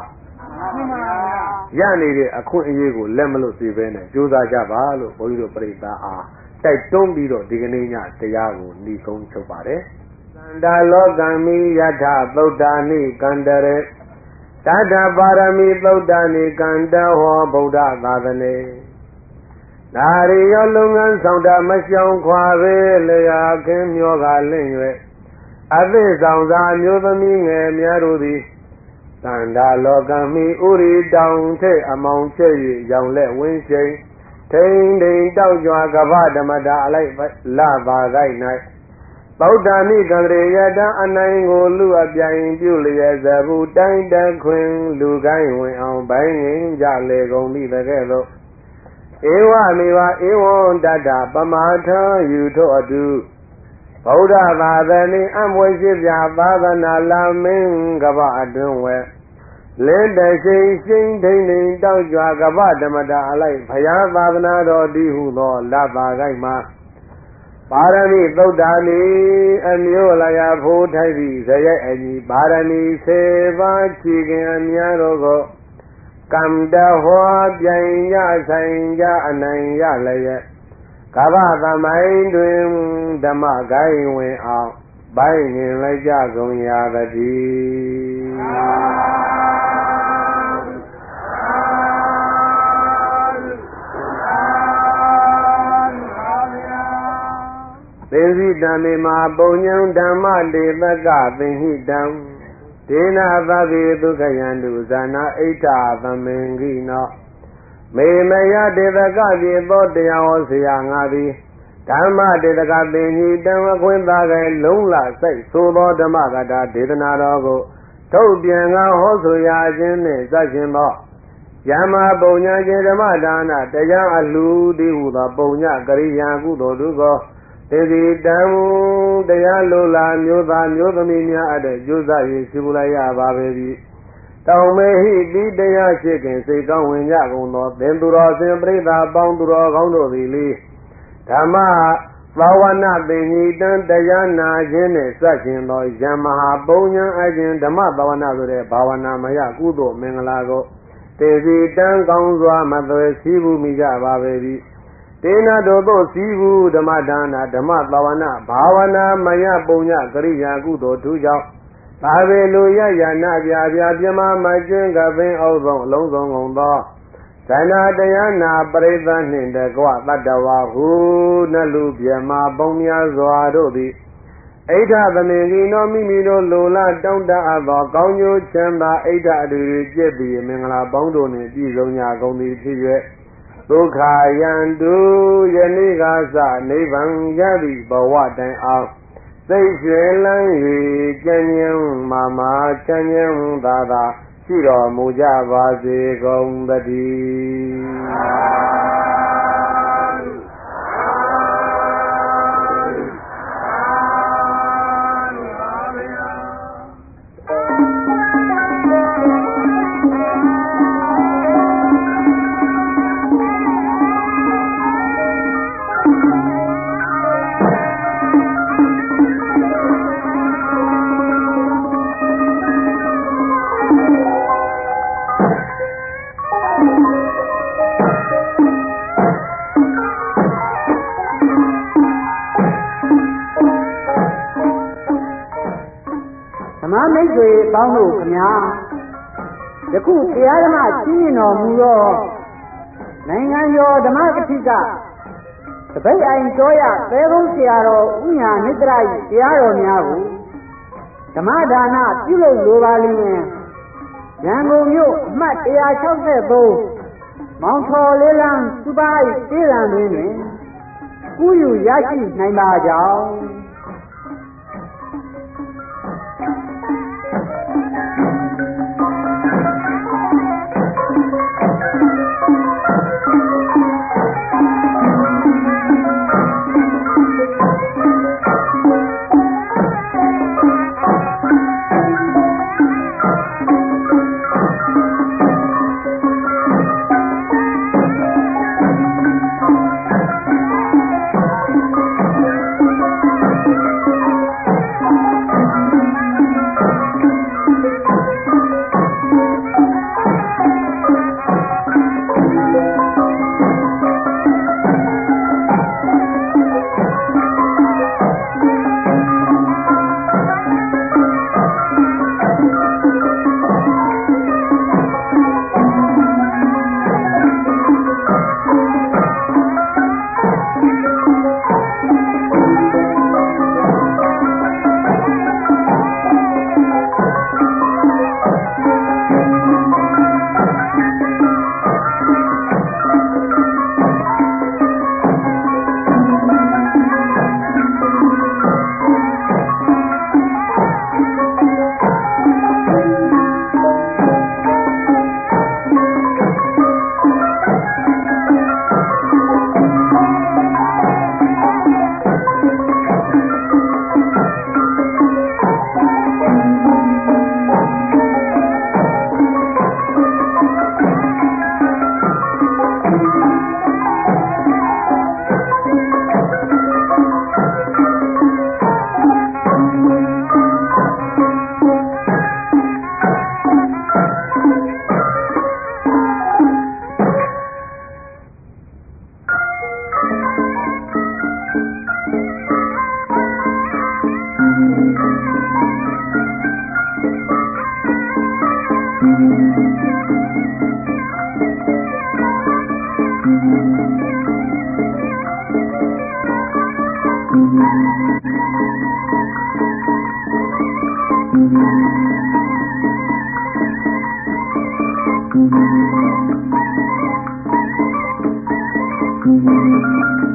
ရနေတဲ့အခွင့်အရေးကိုလက်မလို့စီပဲနဲ့ကြိုးစားကြပါလို့ဘုန်းကြီးတို့ပြိဿအားတိုက်တွန်းပြီးတော့ဒီကနေ့ညတရားကိုဏီကုံးချုပ်ပါတယ်သန္တာလောကံမိယထသုဒ္ဓာနိကန္တရေတတ္ထပါရမီသုဒ္ဓာနိကန္တဟောဗုဒ္ဓသာသနေနာရီရောလုပ်ငန်းဆောင်တာမရှောင်ခွာပဲလျာခင်းမျောကလင့်၍အသည့်ဆောင်သာမျိုးသမီးငယ်များတို့သည်သန္တာလောကံမိဥရိတောင်ထိပ်အမောင်ကျဲ့၍ရောင်လက်ဝင်းချိန်ထိန်ထိန်တောက်ကြွားကဗ္ဗဓမ္မတာအလိုက်လပါကိုက်၌သုဒ္ဓာနိကံရေယတအနိုင်ကိုလူအပြိုင်ပြုလျက်ဇဘူးတိုင်းတခွင်လူကိုင်းဝင်အောင်ဘိုင်းငင်ကြလေကုန်ပြီတကဲ့သို့ဧဝမေဝဧဝံတတ္တပမာထယူထို့အတူဗုဒ္ဓသာသနေအမွေရှိပြသာသနာလာမင်းကဗ္ဗအတွင်းဝဲလင်းတရှိန်ရှိန်ထိန်ထိန်တောက်ကြွားကဗ္ဗဓမ္မတာအလိုက်ဘုရားသာသနာတော်တည်ဟုသောလပါကိုက်မှာပါရမီသုဒ္ဓာနိအမျိုးလျာဖိုးထိုက်သည့်ဇယက်အညီပါရမီဆေပါးချီခင်အများတို့ကိုကံတဟောပြိုင်ကြဆိုင်ကြအနိုင်ရလျက်ကဗ္ဗသမိုင်းတွင်ဓမ္မဂိုင်းဝင်အောင်ဘိုင်းငင်လိုက်ကြကုန်ရာတည်းသင်္စိတံမေမာပုံညံဓမ္မတေသကသင်္ဟိတံဒေနာသဗ္ဗေဒုက္ခယန္တုဇာနာဣဋ္ဌသမင်္ဂိနောမေမယတေသကပြေသောတရားဟောဆရာငါသည်ဓမ္မတေသကသင်္ဟိတံအခွင့်သာကဲလုံးလစိုက်သို့သောဓမ္မကထာဒေသနာတော်ကိုထုတ်ပြန်ကဟောဆိုရာခြင်းနှင့်စခြင်းသောယမပုံညာခြင်းဓမ္မဒါနတရားအလှူတည်ဟုသောပုံညကရိယာကုသိုလ်တို့ကိုသေတိတံတရားလိုလားမျိုးသားမျိုးသမီးများအတဲ့ကျိုးစား၍ရှိပူလိုက်ရပါပေပြီတောင်မေဟိတိတရားရှိခင်စိတ်ကောင်းဝင်ကြကုန်သောသင်သူတော်စင်ပရိသတ်ပေါင်းသူတော်ကောင်းတို့သည်လေဓမ္မသာဝနာသင်္ဤတံတရားနာခြင်းနှင့်စက်ခြင်းသောယမဟာပုံညာအခြင်းဓမ္မသာဝနာဆိုတဲ့ဘာဝနာမယကုသိုလ်မင်္ဂလာကိုသေစီတံကောင်းစွာမသွေစည်းဘူးမိကြပါပေပြီတေနာတို့သို့စည်းဘူးဓမ္မဒါနဓမ္မသာဝနာဘာဝနာမယပုံညကရိယာကုသိုလ်ထူးကြောင့်သာဝေလူရရနာပြပြပြမမကျွင်းကပင်အောက်ဆုံးအလုံးစုံကုန်သောဇဏတရားနာပရိသတ်နှင့်တကွတတ္တဝါဟုနလူပြမပုံများစွာတို့သည်ဣဋ္ဌသမင်ကြီးနောမိမိတို့လိုလားတောင်းတအပ်သောကောင်းကျိုးချမ်းသာဣဋ္ဌအတူတူပြည့်ပြီးမင်္ဂလာပေါင်းတို့နှင့်ပြည့်စုံကြကုန်သည်ဖြစ်၍ဒုက္ခယန္တုယနေ့ကစနိဗ္ဗာန်ရသည့်ဘဝတိုင်အောင်စိတ်ရွှင်လန်း၍ကျဉ်းကျဉ်းမာမာချမ်းချမ်းသာသာရှိတော်မူကြပါစေကုန်သတည်းမိတ်ဆွေပေါင်းတို့ခင်ဗျာယခုတရားဓမ္မကြီးမြင့်တော်မူသောနိုင်ငံတော်ဓမ္မကတိကတပိတ်အိုင်တော်ရသဲကုန်းဆရာတော်ဥညာနိတရ၏တရားတော်များကိုဓမ္မဒါနပြုလုပ်လိုပါလိမ့်မယ်ရန်ကုန်မြို့အမှတ်one sixty-threeမောင်ထော်လေးလန်းစူပါ၏တေးရန်တွင်ကူးယူရရှိနိုင်ပါကြောင်း Thank you.